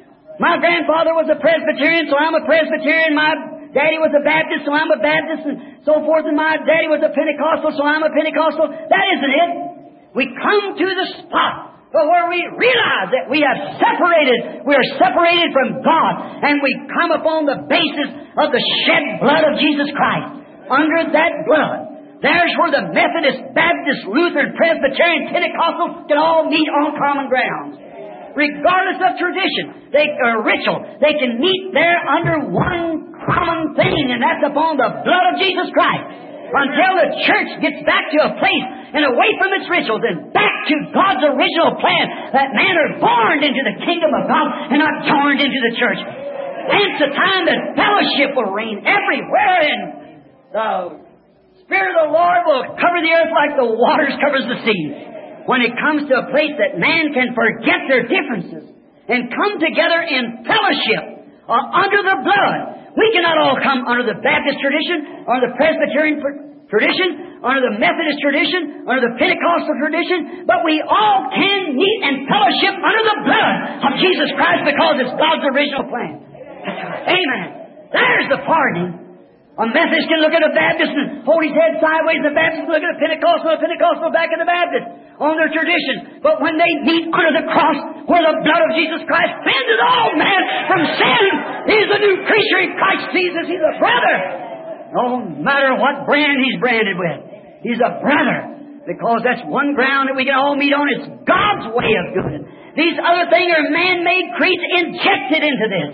S1: My grandfather was a Presbyterian, so I'm a Presbyterian. My daddy was a Baptist, so I'm a Baptist, and so forth. And my daddy was a Pentecostal, so I'm a Pentecostal. That isn't it. We come to the spot but where we realize that we have separated, we are separated from God, and we come upon the basis of the shed blood of Jesus Christ. Under that blood, there's where the Methodist, Baptist, Lutheran, Presbyterian, Pentecostal can all meet on common ground. Regardless of tradition, they or ritual, they can meet there under one common thing, and that's upon the blood of Jesus Christ. Until the church gets back to a place and away from its rituals and back to God's original plan, that man are born into the kingdom of God and not joined into the church. That's the time that fellowship will reign everywhere, and the Spirit of the Lord will cover the earth like the waters covers the sea. When it comes to a place that man can forget their differences and come together in fellowship uh, under the blood. We cannot all come under the Baptist tradition, or the Presbyterian tradition, or the Methodist tradition, or the Pentecostal tradition, but we all can meet and fellowship under the blood of Jesus Christ because it's God's original plan. Amen. There's the pardoning. A Methodist can look at a Baptist and hold his head sideways, and the Baptist can look at a Pentecostal, and a Pentecostal back at the Baptist on their tradition. But when they meet under the cross, where the blood of Jesus Christ cleanses all man from sin, he's a new creature in Christ Jesus. He's a brother. No matter what brand he's branded with, he's a brother. Because that's one ground that we can all meet on. It's God's way of doing it. These other things are man-made creeds injected into this.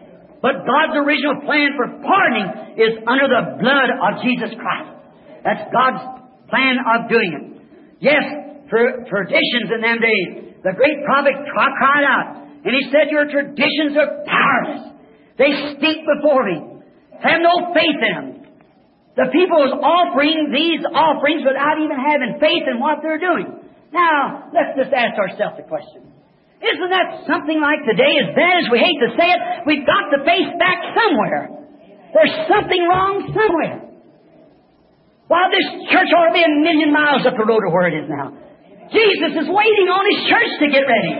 S1: But God's original plan for pardoning is under the blood of Jesus Christ. That's God's plan of doing it. Yes, for traditions in them days, the great prophet cried out, and he said, your traditions are powerless. They stink before me. Have no faith in them. The people is offering these offerings without even having faith in what they're doing. Now, let's just ask ourselves the question. Isn't that something like today, as bad as we hate to say it, we've got to face back somewhere. There's something wrong somewhere. While this church ought to be a million miles up the road to where it is now. Jesus is waiting on His church to get ready.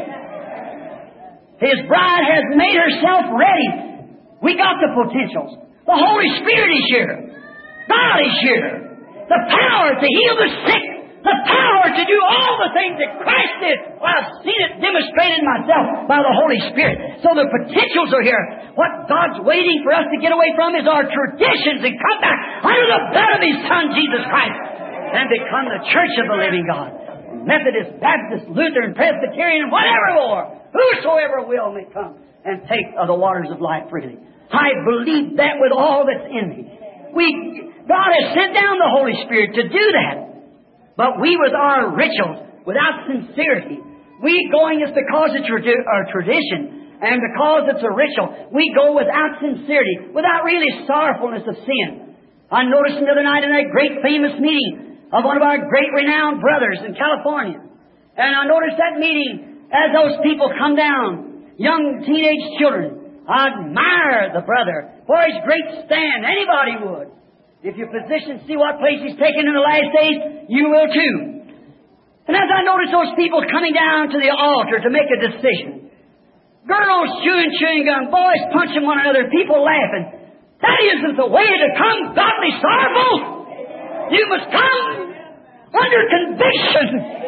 S1: His bride has made herself ready. We got the potentials. The Holy Spirit is here. God is here. The power to heal the sick. The power to do all the things that Christ did. Well, I've seen it demonstrated myself by the Holy Spirit. So the potentials are here. What God's waiting for us to get away from is our traditions and come back under the blood of His Son, Jesus Christ, and become the church of the living God. Methodist, Baptist, Lutheran, Presbyterian, whatever more. Whosoever will may come and take of the waters of life freely. I believe that with all that's in me. We, God has sent down the Holy Spirit to do that. But we, with our rituals, without sincerity, we going is because it's our tradition, and because it's a ritual, we go without sincerity, without really sorrowfulness of sin. I noticed the other night in that great famous meeting of one of our great renowned brothers in California, and I noticed that meeting as those people come down, young teenage children. I admire the brother for his great stand. Anybody would. If your physicians see what place he's taken in the last days, you will too. And as I notice those people coming down to the altar to make a decision, girls chewing chewing gum, boys punching one another, people laughing, that isn't the way to come godly sorrowful. You must come under conviction.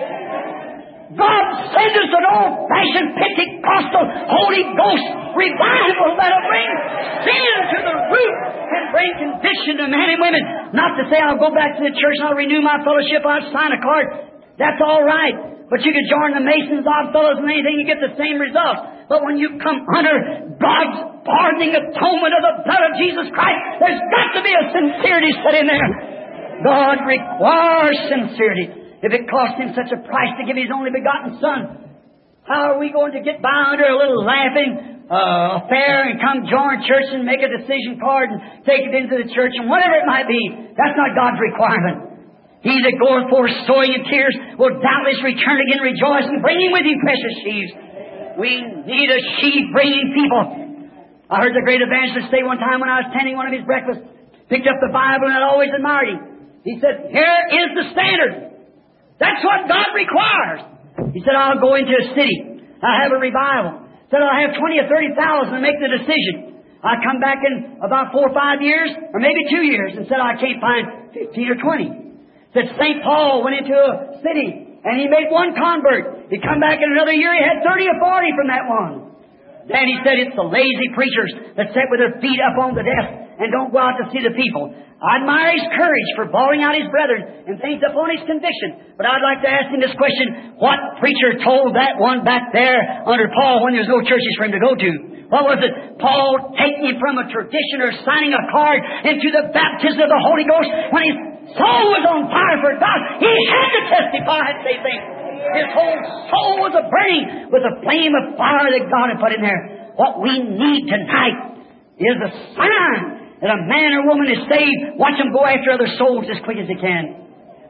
S1: God sends us an old-fashioned Pentecostal Holy Ghost revival that'll bring sin to the root and bring conviction to men and women. Not to say I'll go back to the church and I'll renew my fellowship, I'll sign a card. That's all right. But you can join the Masons, Odd Fellows, and anything, you get the same results. But when you come under God's pardoning atonement of the blood of Jesus Christ, there's got to be a sincerity set in there. God requires sincerity. If it cost Him such a price to give His only begotten Son, how are we going to get by under a little laughing uh, affair and come join church and make a decision card and take it into the church and whatever it might be? That's not God's requirement. He that goeth forth sowing in tears will doubtless return again rejoicing, bringing with Him precious sheaves. We need a sheaf bringing people. I heard the great evangelist say one time when I was attending one of his breakfasts, picked up the Bible and I always admired him. He said, here is the standard. That's what God requires. He said, I'll go into a city. I'll have a revival. He said, I'll have twenty or thirty thousand and make the decision. I come back in about four or five years, or maybe two years, and said, I can't find fifteen or twenty. Said Saint Paul went into a city, and he made one convert. He come back in another year, he had thirty or forty from that one. Then he said, it's the lazy preachers that sit with their feet up on the desk and don't go out to see the people. I admire his courage for bawling out his brethren and things upon his conviction. But I'd like to ask him this question. What preacher told that one back there under Paul when there's no churches for him to go to? What was it? Paul taking him from a tradition or signing a card into the baptism of the Holy Ghost when his soul was on fire for God. He had to testify and say things. His whole soul was a burning with a flame of fire that God had put in there. What we need tonight is a sign that a man or woman is saved. Watch them go after other souls as quick as they can.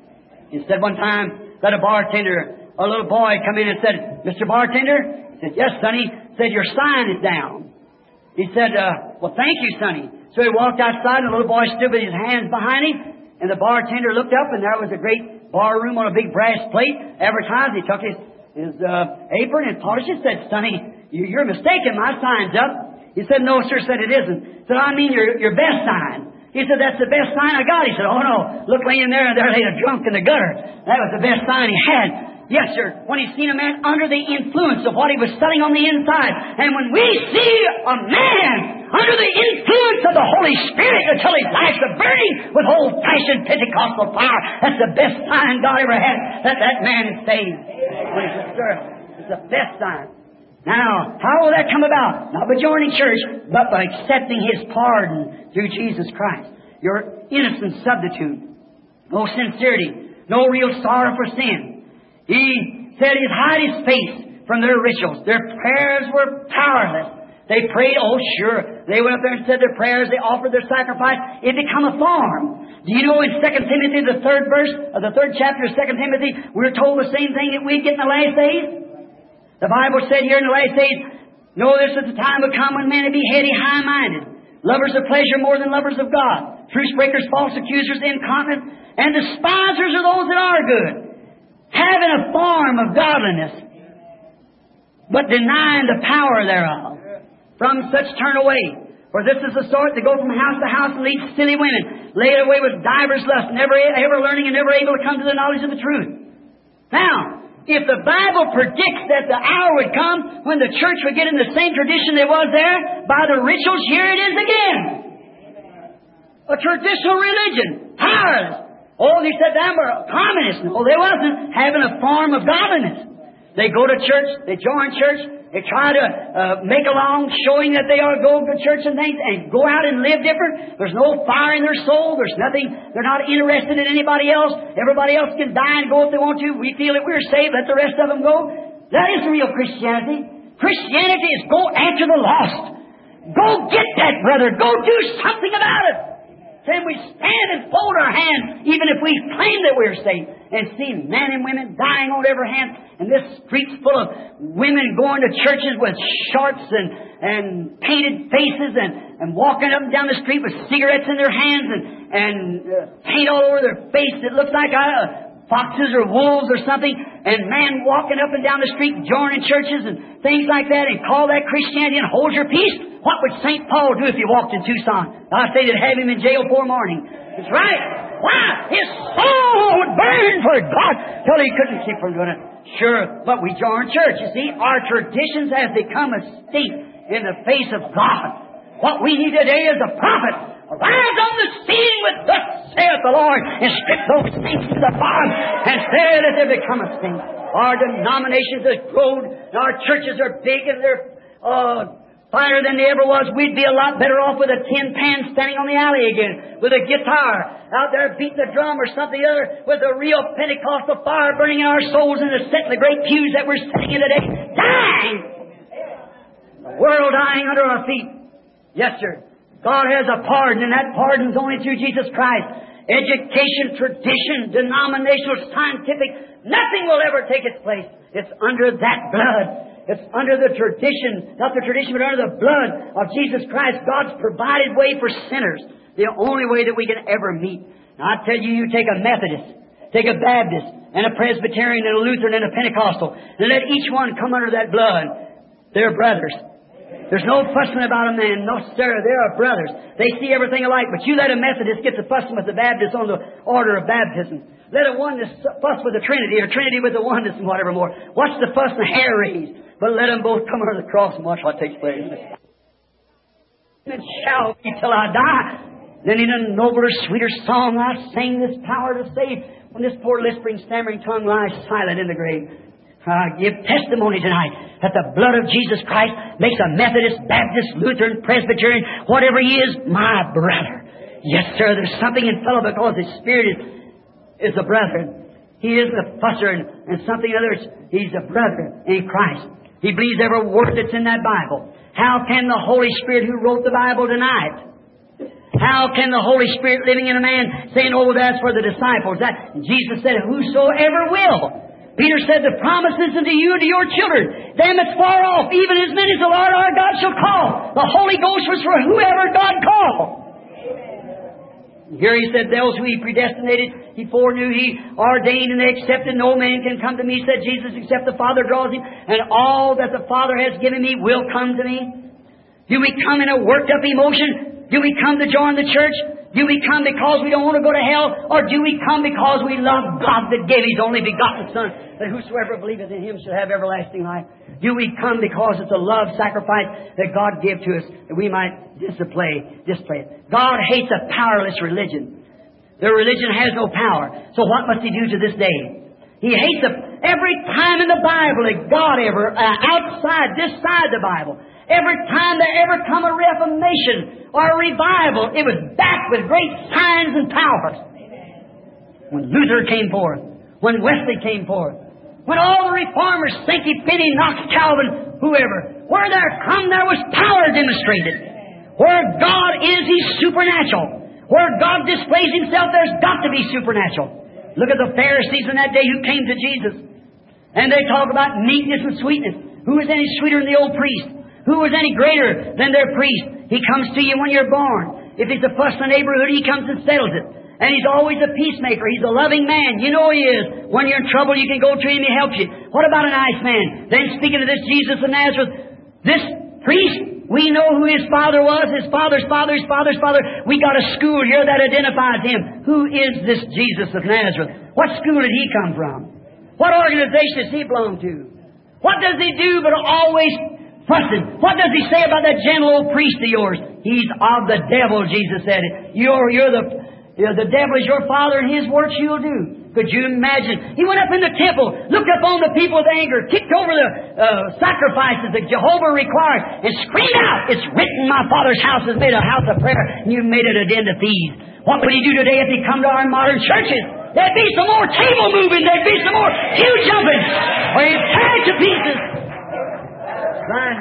S1: He said one time that a bartender, a little boy come in and said, Mister Bartender? He said, yes, sonny. He said, your sign is down. He said, uh, well, thank you, sonny. So he walked outside and the little boy stood with his hands behind him. And the bartender looked up and there was a great bar room on a big brass plate advertised. He took his, his uh, apron and polished it. Said, sonny, you, you're mistaken. My sign's up. He said, no, sir. Said, it isn't. Said, I mean your, your best sign. He said, that's the best sign I got. He said, oh, no. Look laying there and there laid a drunk in the gutter. That was the best sign he had. Yes, sir. When he seen a man under the influence of what he was selling on the inside. And when we see a man under the influence of the Holy Spirit until his life's a burning with old-fashioned Pentecostal fire, that's the best sign God ever had, that that man is saved. When he said, sir, it's the best sign. Now, how will that come about? Not by joining church, but by accepting His pardon through Jesus Christ. Your innocent substitute. No sincerity. No real sorrow for sin. He said He'd hide His face from their rituals. Their prayers were powerless. They prayed, oh sure. They went up there and said their prayers, they offered their sacrifice. It become a farm. Do you know in Second Timothy, the third verse, of the third chapter of Second Timothy, we're told the same thing that we get in the last days? The Bible said here in the last days, know this at the time will come when men will be heady, high-minded, lovers of pleasure more than lovers of God, truce breakers, false accusers, incontinent, and despisers of those that are good, having a form of godliness, but denying the power thereof. From such turn away. For this is the sort that go from house to house and lead silly women, laid away with divers lusts, never ever learning and never able to come to the knowledge of the truth. Now, if the Bible predicts that the hour would come when the church would get in the same tradition they was there by the rituals, here it is again. A traditional religion. Powerless. Oh, they said them were communists. No, they wasn't. Having a form of godliness. They go to church, they join church, they try to uh, make along showing that they are going to church and things, and go out and live different. There's no fire in their soul. There's nothing. They're not interested in anybody else. Everybody else can die and go if they want to. We feel that we're saved. Let the rest of them go. That is real Christianity. Christianity is go after the lost. Go get that brother. Go do something about it. Then we stand and fold our hands, even if we claim that we're saved, and see men and women dying on every hand, and this street's full of women going to churches with shorts and, and painted faces and, and walking up and down the street with cigarettes in their hands and, and uh, paint all over their face that looks like uh, foxes or wolves or something, and man walking up and down the street joining churches and things like that, and call that Christianity and hold your peace. What would Saint Paul do if he walked in Tucson? I say they'd have him in jail for morning. That's right. Why? His soul would burn for God till he couldn't keep from doing it. Sure, but we join church. You see, our traditions have become a stink in the face of God. What we need today is a prophet. Arise on the scene with thus saith the Lord, and strip those things to the bottom, and say that they become a stink. Our denominations have grown, and our churches are big, and they're uh, finer than they ever was. We'd be a lot better off with a tin pan standing on the alley again, with a guitar out there beating the drum or something other, with a real Pentecostal fire burning in our souls, and to sit in the great pews that we're sitting in today, dying. The world dying under our feet. Yes, sir. God has a pardon, and that pardon's only through Jesus Christ. Education, tradition, denominational, scientific, nothing will ever take its place. It's under that blood. It's under the tradition, not the tradition, but under the blood of Jesus Christ. God's provided way for sinners. The only way that we can ever meet. Now, I tell you, you take a Methodist, take a Baptist, and a Presbyterian, and a Lutheran, and a Pentecostal, and let each one come under that blood. They're brothers. There's no fussing about a man. No, sir, they are brothers. They see everything alike. But you let a Methodist get to fussing with the Baptist on the order of baptism. Let a oneness fuss with the Trinity, or Trinity with the oneness, and whatever more. Watch the fuss and hair raised. But let them both come under the cross and watch what takes place. And shall be till I die. Then in a nobler, sweeter song I sing this power to save, when this poor lisping, stammering tongue lies silent in the grave. I give testimony tonight that the blood of Jesus Christ makes a Methodist, Baptist, Lutheran, Presbyterian, whatever he is, my brother. Yes, sir, there's something in fellow because his spirit is, is a brother. He isn't a fusser and, and something other. He's a brother in Christ. He believes every word that's in that Bible. How can the Holy Spirit who wrote the Bible deny it? How can the Holy Spirit living in a man saying, oh, that's for the disciples? That Jesus said, whosoever will. Peter said, the promises unto you and to your children, them that's far off, even as many as the Lord our God shall call. The Holy Ghost was for whoever God called. Amen. Here he said, those who he predestinated, he foreknew, he ordained, and they accepted. No man can come to me, said Jesus, except the Father draws him. And all that the Father has given me will come to me. Do we come in a worked up emotion? Do we come to join the church? Do we come because we don't want to go to hell? Or do we come because we love God that gave His only begotten Son, that whosoever believeth in Him shall have everlasting life? Do we come because it's a love sacrifice that God gave to us that we might display, display it? God hates a powerless religion. Their religion has no power. So what must He do to this day? He hates a, every time in the Bible that God ever, uh, outside, this side the Bible, every time there ever come a reformation or a revival, it was backed with great signs and powers. When Luther came forth, when Wesley came forth, When all the reformers, Sankey, Finney, Knox, Calvin, whoever, where there come, there was power demonstrated. Where God is, He's supernatural. Where God displays Himself, there's got to be supernatural. Look at the Pharisees in that day who came to Jesus. And they talk about meekness and sweetness. Who was any sweeter than the old priest? Who was any greater than their priest? He comes to you when you're born. If he's a fuss in the neighborhood, He comes and settles it. And He's always a peacemaker. He's a loving man. You know He is. When you're in trouble, you can go to Him. He helps you. What about a nice man? Then speaking of this Jesus of Nazareth, this priest, we know who his father was, his father's father, his father's father. We got a school here that identifies him. Who is this Jesus of Nazareth? What school did he come from? What organization does he belong to? What does he do but always fussing? What does he say about that gentle old priest of yours? He's of the devil, Jesus said. You're, you're the, you're the devil is your father, and his works you'll do. Could you imagine? He went up in the temple, looked up on the people with anger, kicked over the uh, sacrifices that Jehovah required, and screamed out, "It's written, my Father's house is made a house of prayer, and you made it a den of thieves." What would He do today if He come to our modern churches? There'd be some more table moving, there'd be some more pew jumping, or He'd tear it to pieces. Right?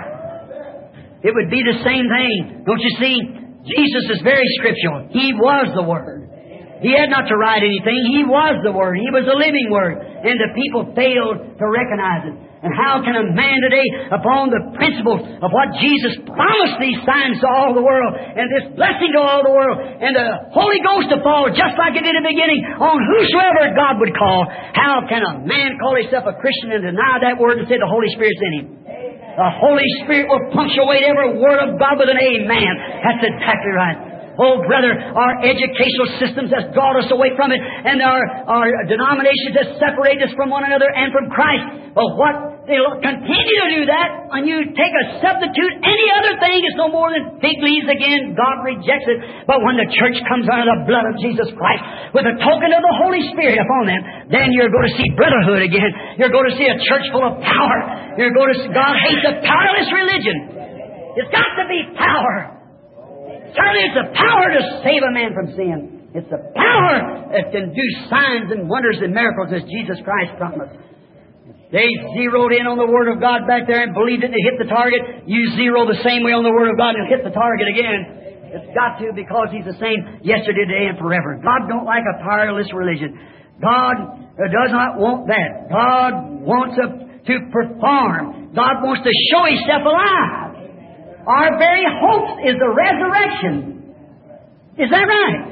S1: It would be the same thing. Don't you see? Jesus is very scriptural. He was the Word. He had not to write anything. He was the Word. He was a living Word. And the people failed to recognize it. And how can a man today, upon the principles of what Jesus promised these signs to all the world, and this blessing to all the world, and the Holy Ghost to fall, just like it did in the beginning, on whosoever God would call, how can a man call himself a Christian and deny that Word and say the Holy Spirit's in him? The Holy Spirit will punctuate every word of God with an amen. That's exactly right. Oh, brother, our educational systems has brought us away from it, and our, our denominations has separated us from one another and from Christ. But what? They'll continue to do that. When you take a substitute, any other thing is no more than fig leaves again. God rejects it. But when the church comes under the blood of Jesus Christ, with a token of the Holy Spirit upon them, then you're going to see brotherhood again. You're going to see a church full of power. You're going to see, God hates a powerless religion. It's got to be power. Certainly it's the power to save a man from sin. It's the power that can do signs and wonders and miracles as Jesus Christ promised. They zeroed in on the Word of God back there and believed it and hit the target. You zero the same way on the Word of God and hit the target again. It's got to, because He's the same yesterday, today, and forever. God don't like a powerless religion. God does not want that. God wants a, to perform. God wants to show Himself alive. Our very hope is the resurrection. Is that right?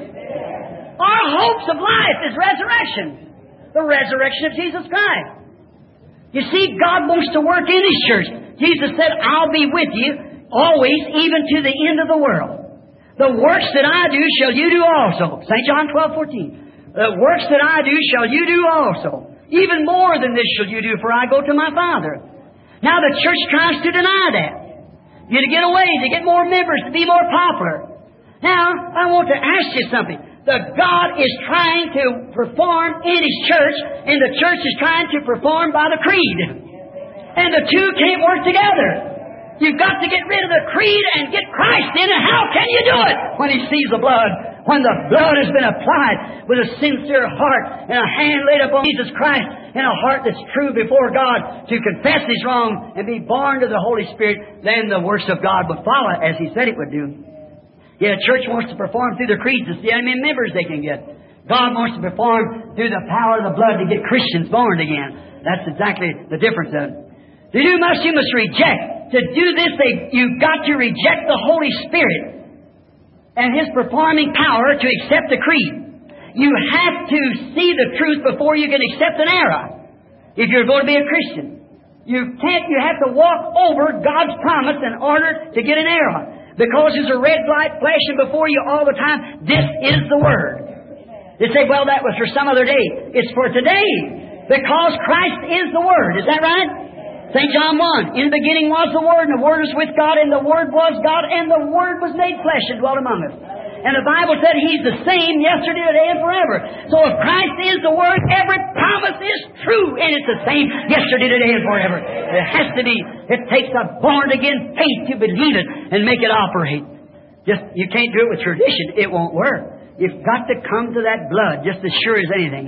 S1: Our hopes of life is resurrection. The resurrection of Jesus Christ. You see, God wants to work in His church. Jesus said, "I'll be with you always, even to the end of the world. The works that I do shall you do also." Saint John twelve fourteen. "The works that I do shall you do also. Even more than this shall you do, for I go to my Father." Now the church tries to deny that. You to get away, to get more members, to be more popular. Now, I want to ask you something. The God is trying to perform in His church, and the church is trying to perform by the creed. And the two can't work together. You've got to get rid of the creed and get Christ in, and how can you do it? When He sees the blood. When the blood has been applied with a sincere heart and a hand laid upon Jesus Christ and a heart that's true before God to confess His wrong and be born to the Holy Spirit, then the works of God will follow as He said it would do. Yeah, the church wants to perform through the creeds to see how many members they can get. God wants to perform through the power of the blood to get Christians born again. That's exactly the difference of it. To do much, you must reject. To do this, they, you've got to reject the Holy Spirit and His performing power to accept the creed. You have to see the truth before you can accept an error. If you're going to be a Christian, you can't. You have to walk over God's promise in order to get an error. Because there's a red light flashing before you all the time. This is the Word. They say, "Well, that was for some other day." It's for today. Because Christ is the Word. Is that right? Saint John one, "In the beginning was the Word, and the Word was with God, and the Word was God, and the Word was made flesh and dwelt among us." And the Bible said He's the same yesterday, today, and forever. So if Christ is the Word, every promise is true, and it's the same yesterday, today, and forever. It has to be. It takes a born-again faith to believe it and make it operate. Just, you can't do it with tradition. It won't work. You've got to come to that blood just as sure as anything.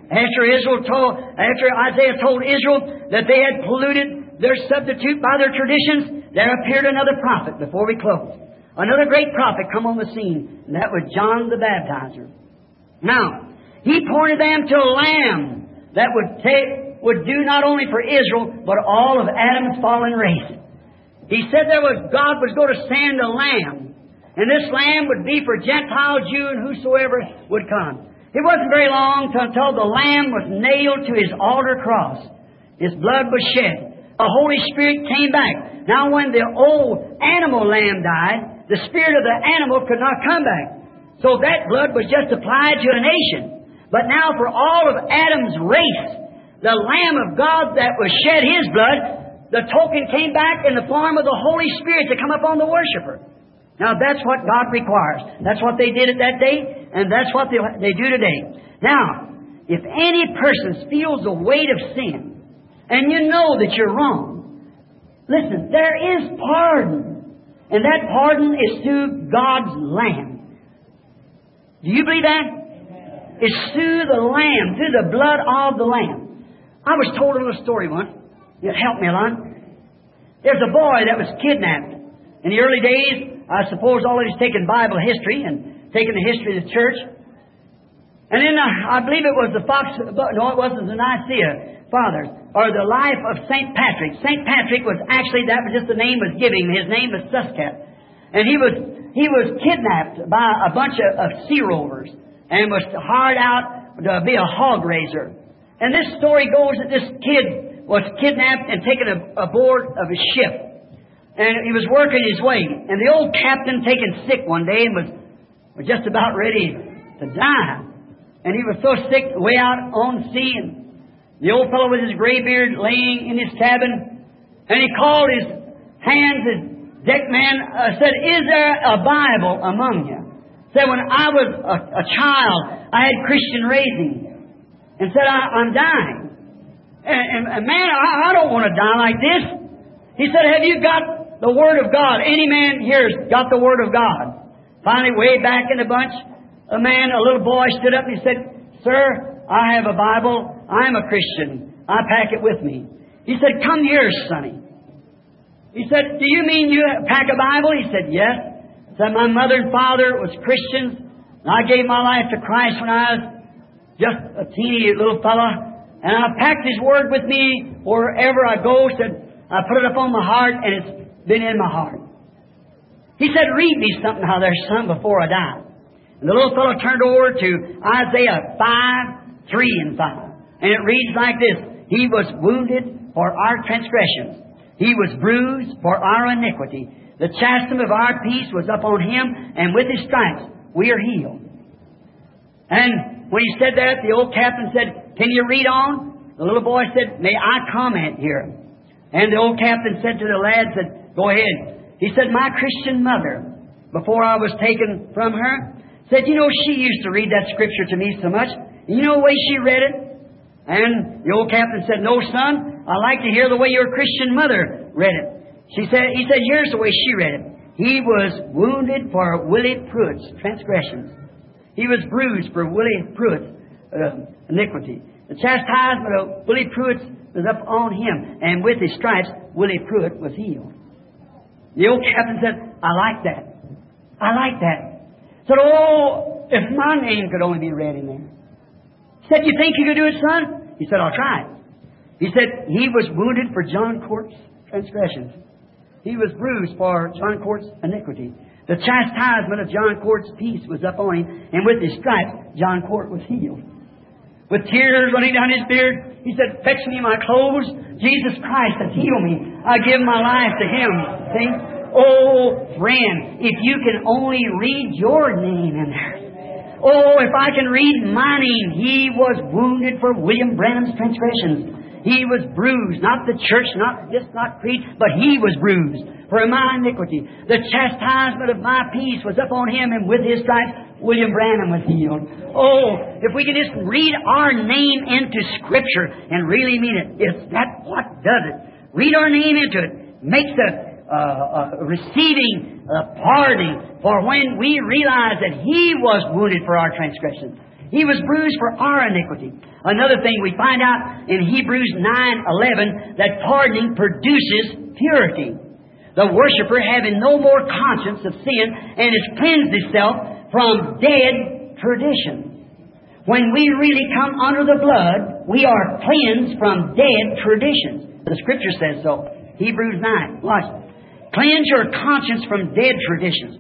S1: After Israel told, after Isaiah told Israel that they had polluted their substitute by their traditions, there appeared another prophet before we close. Another great prophet come on the scene, and that was John the Baptizer. Now, he pointed them to a lamb that would take, would do not only for Israel, but all of Adam's fallen race. He said there was, God was going to send a lamb, and this lamb would be for Gentile, Jew, and whosoever would come. It wasn't very long until the lamb was nailed to his altar cross. His blood was shed. The Holy Spirit came back. Now when the old animal lamb died, the spirit of the animal could not come back. So that blood was just applied to a nation. But now for all of Adam's race, the Lamb of God that was shed His blood, the token came back in the form of the Holy Spirit to come upon the worshiper. Now that's what God requires. That's what they did at that day, and that's what they, they do today. Now, if any person feels the weight of sin, and you know that you're wrong, listen, there is pardon. And that pardon is through God's Lamb. Do you believe that? Amen. It's through the Lamb, through the blood of the Lamb. I was told a little story once. It helped me a lot. There's a boy that was kidnapped. In the early days, I suppose all of he's taken Bible history and taken the history of the church. And then uh, I believe it was the Fox, no, it wasn't the Nicaea Fathers, or the life of Saint Patrick. Saint Patrick was actually, that was just the name was given. His name was Suscat. And he was, he was kidnapped by a bunch of, of sea rovers and was hired out to be a hog raiser. And this story goes that this kid was kidnapped and taken aboard of a ship. And he was working his way. And the old captain taken sick one day and was, was just about ready to die. And he was so sick, way out on the sea. And the old fellow with his gray beard laying in his cabin. And he called his hands, his deck man, uh, said, "Is there a Bible among you?" Said, "When I was a, a child, I had Christian raising." And said, I, I'm dying. And, and, and man, I, I don't want to die like this. He said, "Have you got the Word of God? Any man here's got the Word of God?" Finally, way back in the bunch, a man, a little boy stood up and he said, "Sir, I have a Bible. I'm a Christian. I pack it with me." He said, "Come here, sonny." He said, "Do you mean you pack a Bible?" He said, "Yes." He said, "My mother and father was Christians, and I gave my life to Christ when I was just a teeny little fella, and I packed His Word with me wherever I go." Said, "I put it up on my heart, and it's been in my heart." He said, "Read me something how there's son before I die." And the little fellow turned over to Isaiah five, three and five. And it reads like this: "He was wounded for our transgressions. He was bruised for our iniquity. The chastisement of our peace was upon Him, and with His stripes we are healed." And when he said that, the old captain said, "Can you read on?" The little boy said, "May I comment here?" And the old captain said to the lad, said, "Go ahead." He said, "My Christian mother, before I was taken from her, said, you know, she used to read that scripture to me so much. You know the way she read it?" And the old captain said, "No, son, I like to hear the way your Christian mother read it." She said, he said, "Here's the way she read it. He was wounded for Willie Pruitt's transgressions. He was bruised for Willie Pruitt's uh, iniquity. The chastisement of Willie Pruitt was up on Him, and with His stripes, Willie Pruitt was healed." The old captain said, "I like that. I like that." Said, "Oh, if my name could only be read in there." He said, "You think you could do it, son?" He said, "I'll try it." He said, "He was wounded for John Court's transgressions. He was bruised for John Court's iniquity. The chastisement of John Court's peace was upon Him, and with His stripes, John Court was healed." With tears running down his beard, he said, "Fetch me my clothes. Jesus Christ has healed me. I give my life to Him." See? Oh, friend, if you can only read your name in there. Oh, if I can read my name. He was wounded for William Branham's transgressions. He was bruised, not the church, not this, not creed, but He was bruised for my iniquity. The chastisement of my peace was upon Him, and with His stripes, William Branham was healed. Oh, if we could just read our name into Scripture and really mean it, is that what does it? Read our name into it. Makes the uh, uh, receiving uh, pardoning for when we realize that He was wounded for our transgressions. He was bruised for our iniquity. Another thing we find out in Hebrews nine eleven that pardoning produces purity. The worshipper having no more conscience of sin and has cleansed himself from dead tradition. When we really come under the blood, we are cleansed from dead traditions. The Scripture says so. Hebrews nine. Watch. Cleanse your conscience from dead traditions.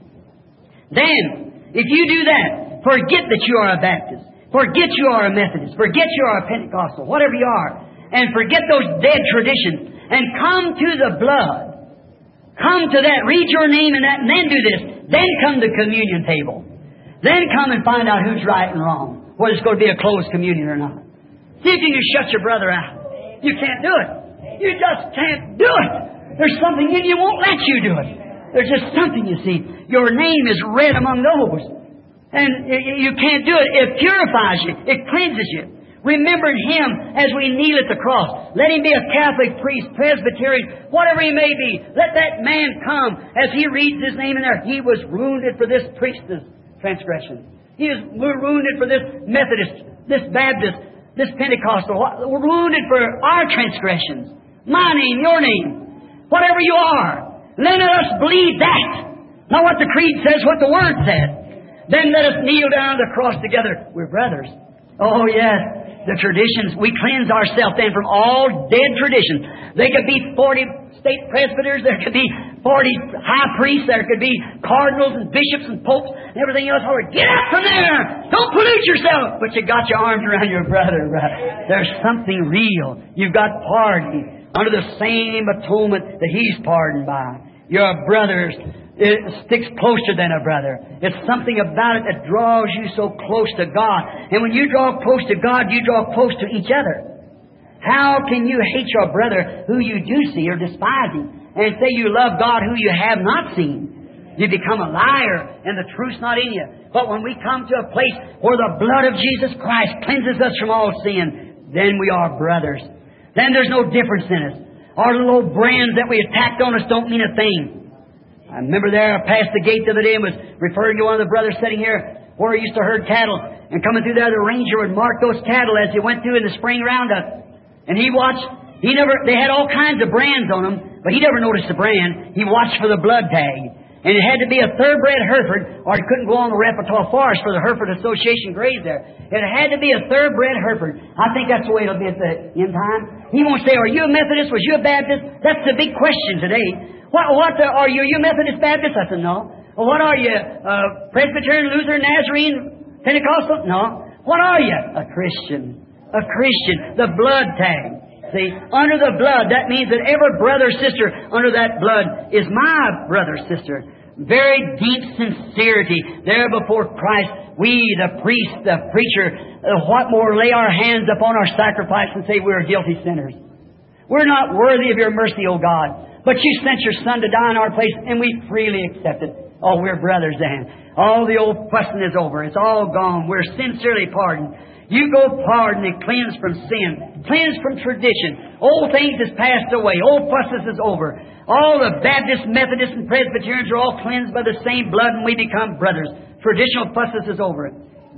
S1: Then, if you do that, forget that you are a Baptist. Forget you are a Methodist. Forget you are a Pentecostal. Whatever you are. And forget those dead traditions. And come to the blood. Come to that. Read your name in that. And then do this. Then come to communion table. Then come and find out who's right and wrong. Whether it's going to be a closed communion or not. See if you can shut your brother out. You can't do it. You just can't do it. There's something in you won't let you do it. There's just something, you see. Your name is read among those. And you can't do it. It purifies you. It cleanses you. Remembering Him as we kneel at the cross. Let Him be a Catholic priest, Presbyterian, whatever He may be. Let that man come as he reads his name in there. He was wounded for this priest's transgression. He was wounded for this Methodist, this Baptist, this Pentecostal. Wounded for our transgressions. My name, your name. Whatever you are. Let us believe that. Not what the creed says, what the Word said. Then let us kneel down to the cross together. We're brothers. Oh, yes. The traditions. We cleanse ourselves then from all dead traditions. There could be forty state presbyters. There could be forty high priests. There could be cardinals and bishops and popes and everything else. Oh, get out from there. Don't pollute yourself. But you got your arms around your brother. Right? There's something real. You've got pardon under the same atonement that He's pardoned by. Your brothers. It sticks closer than a brother. It's something about it that draws you so close to God. And when you draw close to God, you draw close to each other. How can you hate your brother who you do see or despise him and say you love God who you have not seen? You become a liar and the truth's not in you. But when we come to a place where the blood of Jesus Christ cleanses us from all sin, then we are brothers. Then there's no difference in us. Our little old brands that we attacked on us don't mean a thing. I remember there, I passed the gate the other day and was referring to one of the brothers sitting here where he used to herd cattle. And coming through there, the ranger would mark those cattle as he went through in the spring roundup. And he watched, he never, they had all kinds of brands on them, but he never noticed the brand. He watched for the blood tag. And it had to be a thoroughbred Hereford, or it couldn't go on the repertoire forest for the Hereford Association graze there. It had to be a thoroughbred Hereford. I think that's the way it'll be at the end time. He won't say, are you a Methodist? Was you a Baptist? That's the big question today. What, what the, are you? Are you Methodist Baptist? I said, no. Well, what are you? Uh, Presbyterian, Lutheran, Nazarene, Pentecostal? No. What are you? A Christian. A Christian. The blood tag. See, under the blood, that means that every brother or sister under that blood is my brother or sister. Very deep sincerity there before Christ. We, the priest, the preacher, uh, what more, lay our hands upon our sacrifice and say we're guilty sinners. We're not worthy of your mercy, O God. But you sent your Son to die in our place, and we freely accept it. Oh, we're brothers then. All the old fussing is over. It's all gone. We're sincerely pardoned. You go pardon and cleanse from sin. Cleanse from tradition. Old things has passed away. Old fusses is over. All the Baptists, Methodists, and Presbyterians are all cleansed by the same blood, and we become brothers. Traditional fusses is over.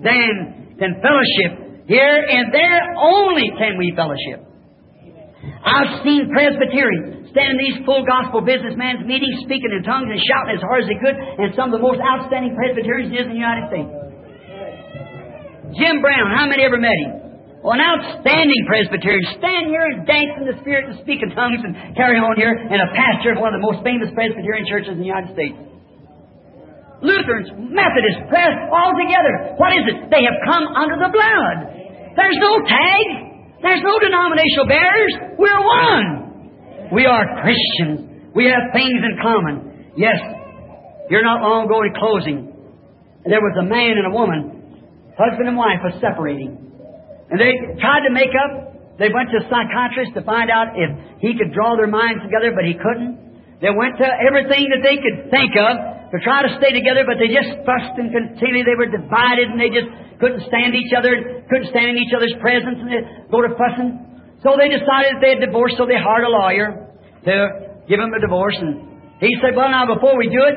S1: Then, then fellowship. Here and there only can we fellowship. I've seen Presbyterians stand in these full gospel businessmen's meetings, speaking in tongues and shouting as hard as they could, and some of the most outstanding Presbyterians in the United States. Jim Brown, how many ever met him? Well, an outstanding Presbyterian. Stand here and dance in the Spirit and speak in tongues and carry on here, and a pastor of one of the most famous Presbyterian churches in the United States. Lutherans, Methodists, Pres, all together. What is it? They have come under the blood. There's no tag. There's no denominational barriers. We're one. We are Christians. We have things in common. Yes, you're not long ago in closing. There was a man and a woman, husband and wife, was separating. And they tried to make up. They went to a psychiatrist to find out if he could draw their minds together, but he couldn't. They went to everything that they could think of to try to stay together, but they just fussed and continually they were divided and they just couldn't stand each other, couldn't stand in each other's presence, and they go to fussing. So they decided that they had divorced, so they hired a lawyer to give them a divorce. And he said, well, now, before we do it,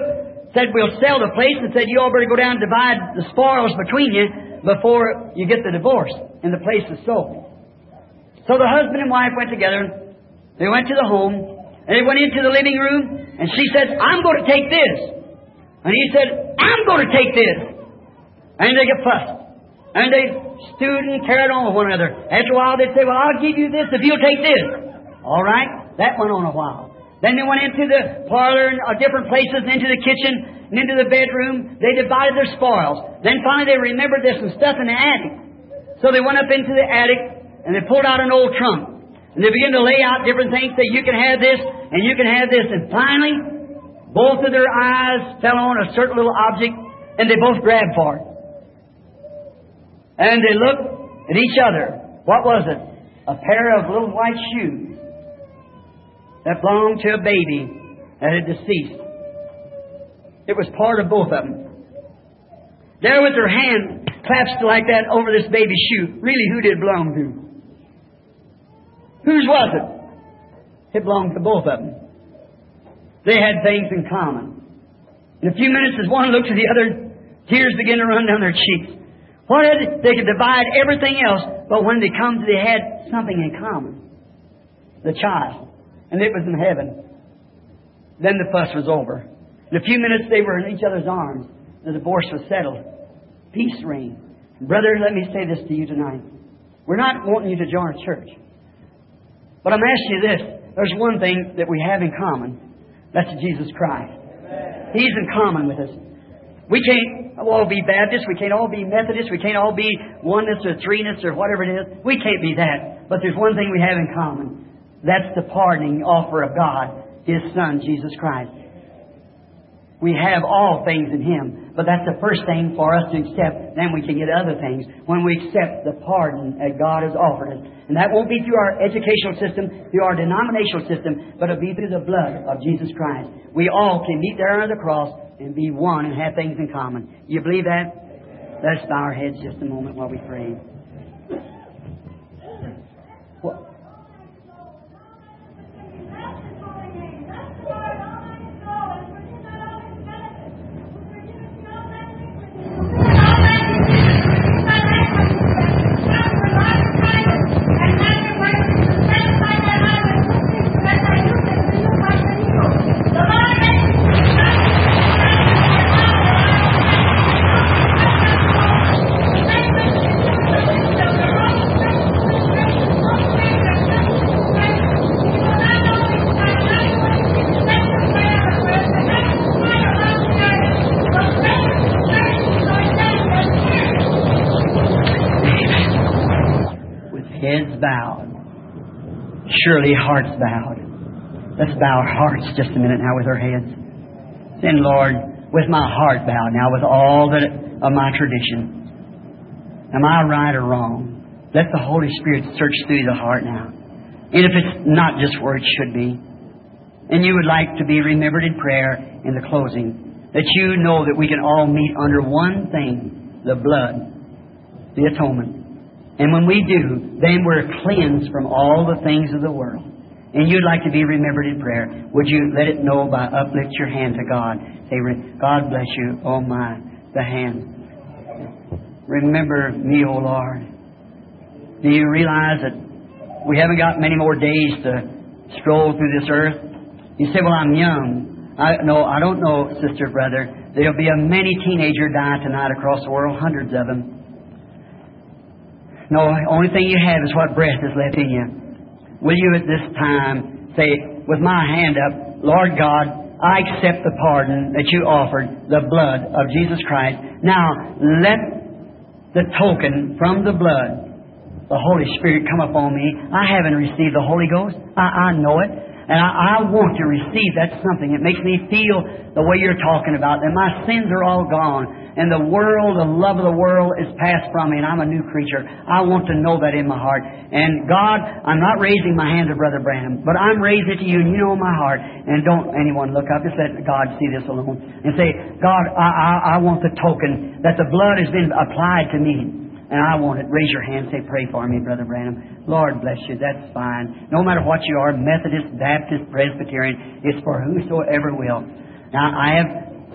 S1: said, we'll sell the place, and said, you all better go down and divide the spoils between you before you get the divorce. And the place was sold. So the husband and wife went together. They went to the home, and they went into the living room, and she said, I'm going to take this. And he said, I'm going to take this. And they get fussed. And they stewed and carried on with one another. After a while, they'd say, well, I'll give you this if you'll take this. All right. That went on a while. Then they went into the parlor and uh, different places, into the kitchen, and into the bedroom. They divided their spoils. Then finally they remembered there's some stuff in the attic. So they went up into the attic, and they pulled out an old trunk. And they began to lay out different things, say, you can have this, and you can have this. And finally, both of their eyes fell on a certain little object, and they both grabbed for it. And they looked at each other. What was it? A pair of little white shoes that belonged to a baby that had deceased. It was part of both of them. There with their hand clasped like that over this baby's shoe. Really, who did it belong to? Whose was it? It belonged to both of them. They had things in common. In a few minutes, as one looked at the other, tears began to run down their cheeks. What had it? They could divide everything else, but when they come to, they had something in common. The child. And it was in heaven. Then the fuss was over. In a few minutes, they were in each other's arms. The divorce was settled. Peace reigned. Brother, let me say this to you tonight. We're not wanting you to join a church. But I'm asking you this. There's one thing that we have in common. That's Jesus Christ. He's in common with us. We can't all be Baptists. We can't all be Methodists. We can't all be oneness or threeness or whatever it is. We can't be that. But there's one thing we have in common. That's the pardoning offer of God, His Son, Jesus Christ. We have all things in Him. But that's the first thing for us to accept. Then we can get other things. When we accept the pardon that God has offered us. And that won't be through our educational system, through our denominational system, but it'll be through the blood of Jesus Christ. We all can meet there under the cross and be one and have things in common. You believe that? Let's bow our heads just a moment while we pray. Well, surely hearts bowed. Let's bow our hearts just a minute now with our heads. Then, Lord, with my heart bowed now, with all that of my tradition, am I right or wrong? Let the Holy Spirit search through the heart now. And if it's not just where it should be, and you would like to be remembered in prayer in the closing, that you know that we can all meet under one thing, the blood, the atonement. And when we do, then we're cleansed from all the things of the world. And you'd like to be remembered in prayer, would you let it know by uplift your hand to God? Say, God bless you, oh my, the hand. Remember me, oh Lord. Do you realize that we haven't got many more days to stroll through this earth? You say, well, I'm young. I, no, I don't know, sister, brother. There'll be a many teenagers die tonight across the world, hundreds of them. No, the only thing you have is what breath is left in you. Will you at this time say, with my hand up, Lord God, I accept the pardon that you offered, the blood of Jesus Christ. Now, let the token from the blood, the Holy Spirit, come upon me. I haven't received the Holy Ghost. I, I know it. And I, I want to receive that something. It makes me feel the way you're talking about, that my sins are all gone. And the world, the love of the world is passed from me, and I'm a new creature. I want to know that in my heart. And God, I'm not raising my hand to Brother Branham, but I'm raising it to you, and you know my heart. And don't anyone look up. Just let God see this alone. And say, God, I, I, I want the token that the blood has been applied to me. And I want it. Raise your hand. Say, pray for me, Brother Branham. Lord bless you. That's fine. No matter what you are, Methodist, Baptist, Presbyterian, it's for whosoever will. Now, I have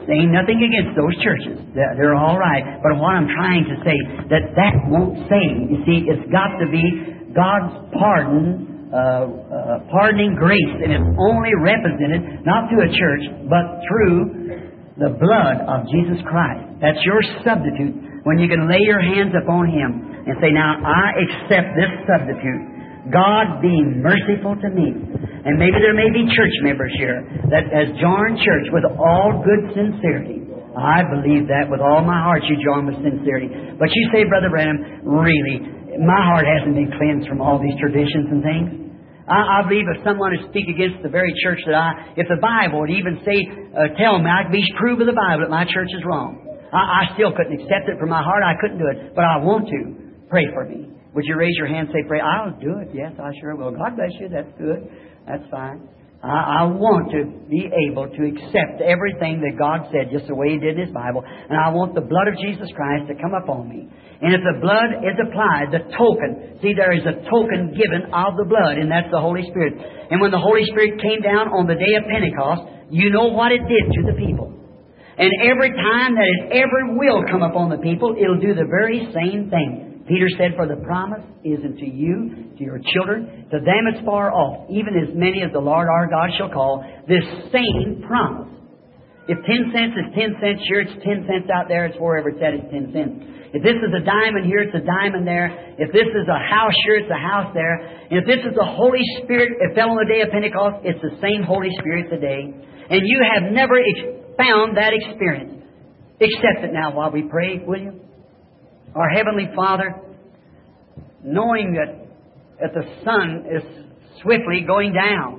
S1: There ain't nothing against those churches. They're, they're all right. But what I'm trying to say, that that won't save. You see, it's got to be God's pardon, uh, uh, pardoning grace, and it's only represented not through a church, but through the blood of Jesus Christ. That's your substitute. When you can lay your hands upon Him and say, now I accept this substitute. God be merciful to me. And maybe there may be church members here that has joined church with all good sincerity. I believe that with all my heart you join with sincerity. But you say, Brother Branham, really, my heart hasn't been cleansed from all these traditions and things. I, I believe if someone would speak against the very church that I, if the Bible would even say, uh, tell me, I could be prove with the Bible that my church is wrong. I, I still couldn't accept it from my heart. I couldn't do it. But I want to. Pray for me. Would you raise your hand and say, pray? I'll do it. Yes, I sure will. God bless you. That's good. That's fine. I, I want to be able to accept everything that God said just the way He did in His Bible. And I want the blood of Jesus Christ to come upon me. And if the blood is applied, the token, see, there is a token given of the blood, and that's the Holy Spirit. And when the Holy Spirit came down on the day of Pentecost, you know what it did to the people. And every time that it ever will come upon the people, it'll do the very same thing. Peter said, for the promise is unto you, to your children, to them as far off, even as many as the Lord our God shall call, this same promise. If ten cents is ten cents here, it's ten cents out there, it's wherever it's at, it's ten cents. If this is a diamond here, it's a diamond there. If this is a house here, it's a house there. And if this is the Holy Spirit, it fell on the day of Pentecost, it's the same Holy Spirit today. And you have never ex- found that experience. Accept it now while we pray, will you? Our Heavenly Father, knowing that, that the sun is swiftly going down,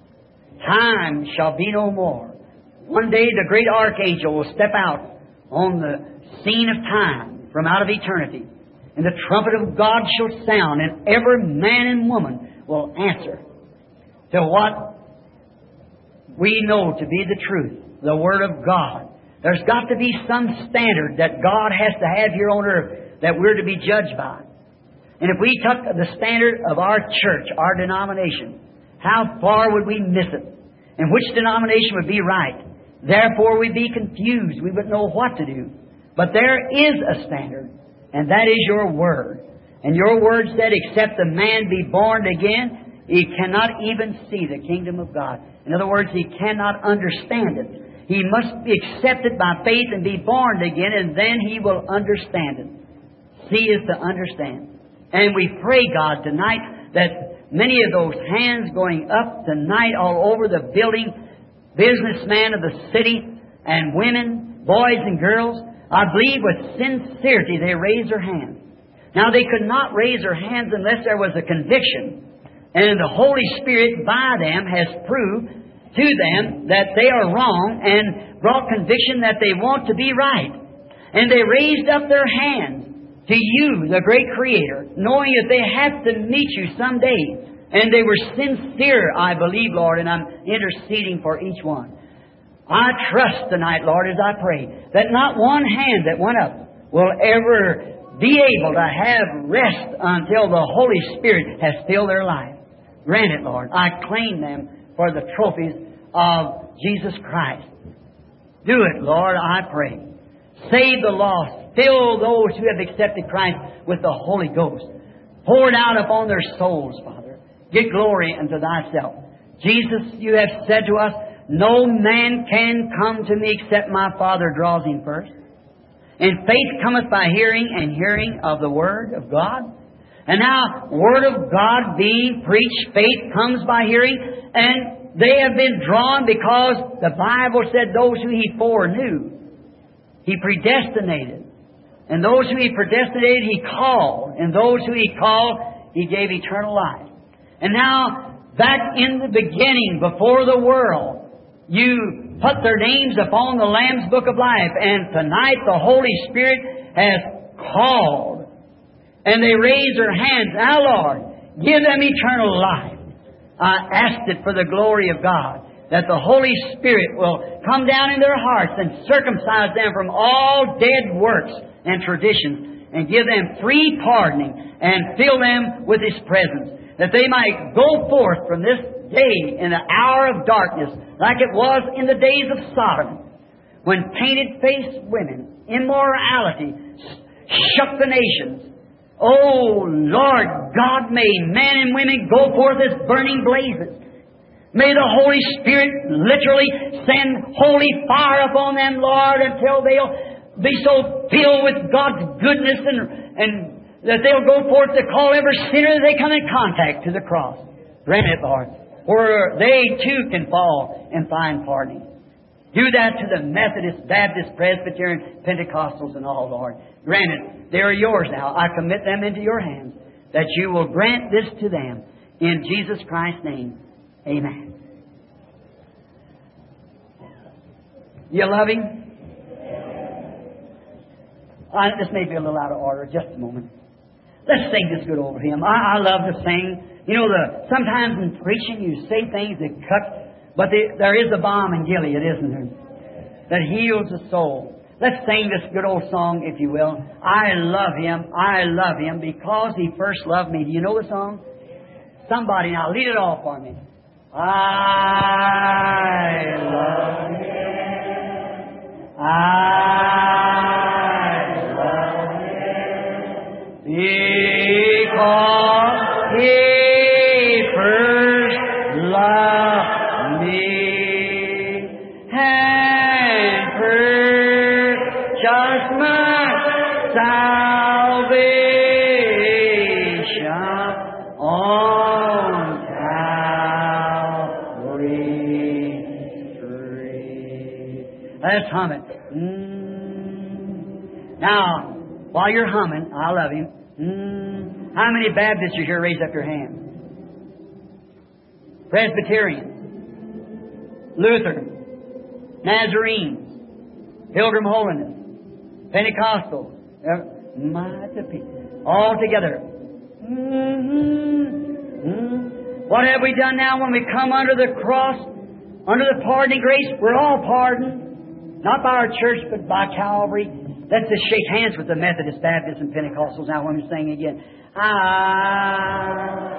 S1: time shall be no more. One day the great archangel will step out on the scene of time from out of eternity, and the trumpet of God shall sound, and every man and woman will answer to what we know to be the truth, the Word of God. There's got to be some standard that God has to have here on earth that we're to be judged by. And if we took the standard of our church, our denomination, how far would we miss it? And which denomination would be right? Therefore we'd be confused. We wouldn't know what to do. But there is a standard, and that is your Word. And your Word said, except a man be born again, he cannot even see the kingdom of God. In other words, he cannot understand it. He must be accepted by faith and be born again, and then he will understand it. See is to understand. And we pray, God, tonight that many of those hands going up tonight all over the building, businessmen of the city and women, boys and girls, I believe with sincerity they raise their hands. Now they could not raise their hands unless there was a conviction. And the Holy Spirit by them has proved to them that they are wrong and brought conviction that they want to be right. And they raised up their hands to you, the great Creator, knowing that they have to meet you someday. And they were sincere, I believe, Lord, and I'm interceding for each one. I trust tonight, Lord, as I pray, that not one hand that went up will ever be able to have rest until the Holy Spirit has filled their life. Grant it, Lord. I claim them for the trophies of Jesus Christ. Do it, Lord, I pray. Save the lost. Fill those who have accepted Christ with the Holy Ghost. Pour it out upon their souls, Father. Get glory unto Thyself. Jesus, you have said to us, no man can come to me except my Father draws him first. And faith cometh by hearing, and hearing of the Word of God. And now, Word of God being preached, faith comes by hearing, and they have been drawn because the Bible said those who He foreknew, He predestinated. And those who He predestinated, He called. And those who He called, He gave eternal life. And now, back in the beginning, before the world, you put their names upon the Lamb's Book of Life. And tonight the Holy Spirit has called. And they raise their hands. Now, Lord, give them eternal life. I asked it for the glory of God, that the Holy Spirit will come down in their hearts and circumcise them from all dead works and traditions, and give them free pardoning, and fill them with His presence, that they might go forth from this day in the hour of darkness, like it was in the days of Sodom, when painted-faced women, immorality, shook the nations. Oh, Lord God, may men and women go forth as burning blazes. May the Holy Spirit literally send holy fire upon them, Lord, until they'll be so filled with God's goodness and, and that they'll go forth to call every sinner that they come in contact to the cross. Grant it, Lord, where they too can fall and find pardoning. Do that to the Methodist, Baptist, Presbyterian, Pentecostals and all, Lord. Grant it. They are yours now. I commit them into your hands, that you will grant this to them. In Jesus Christ's name, amen. You love Him? Uh, this may be a little out of order. Just a moment. Let's sing this good over Him. I, I love to sing. You know, the sometimes in preaching you say things that cut, but the, there is a balm in Gilead, isn't there? That heals the soul. Let's sing this good old song, if you will. I love Him. I love Him because He first loved me. Do you know the song? Somebody now, lead it off for me. I love Him. I love Him because He first loved me and purchased my salvation on Calvary's tree. Let's hum it. Mm. Now, while you're humming, I love Him. Mm. How many Baptists are here? Raise up your hand. Presbyterians, Lutherans, Nazarenes, Pilgrim Holiness, Pentecostals, mighty people, all together. Mm-hmm. Mm-hmm. What have we done now when we come under the cross, under the pardoning grace? We're all pardoned. Not by our church, but by Calvary. Let's just shake hands with the Methodists, Baptists, and Pentecostals now when we sing again. I...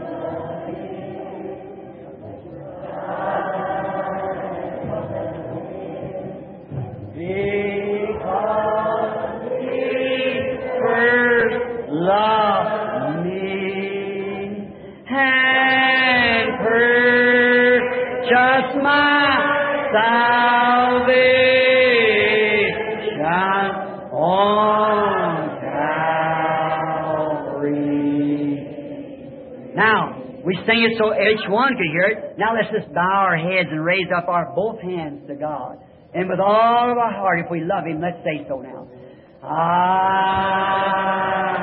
S1: Because He first loved me and purchased my salvation on Calvary. Now, we sing it so each one could hear it. Now let's just bow our heads and raise up our both hands to God. And with all of our heart, if we love Him, let's say so now. I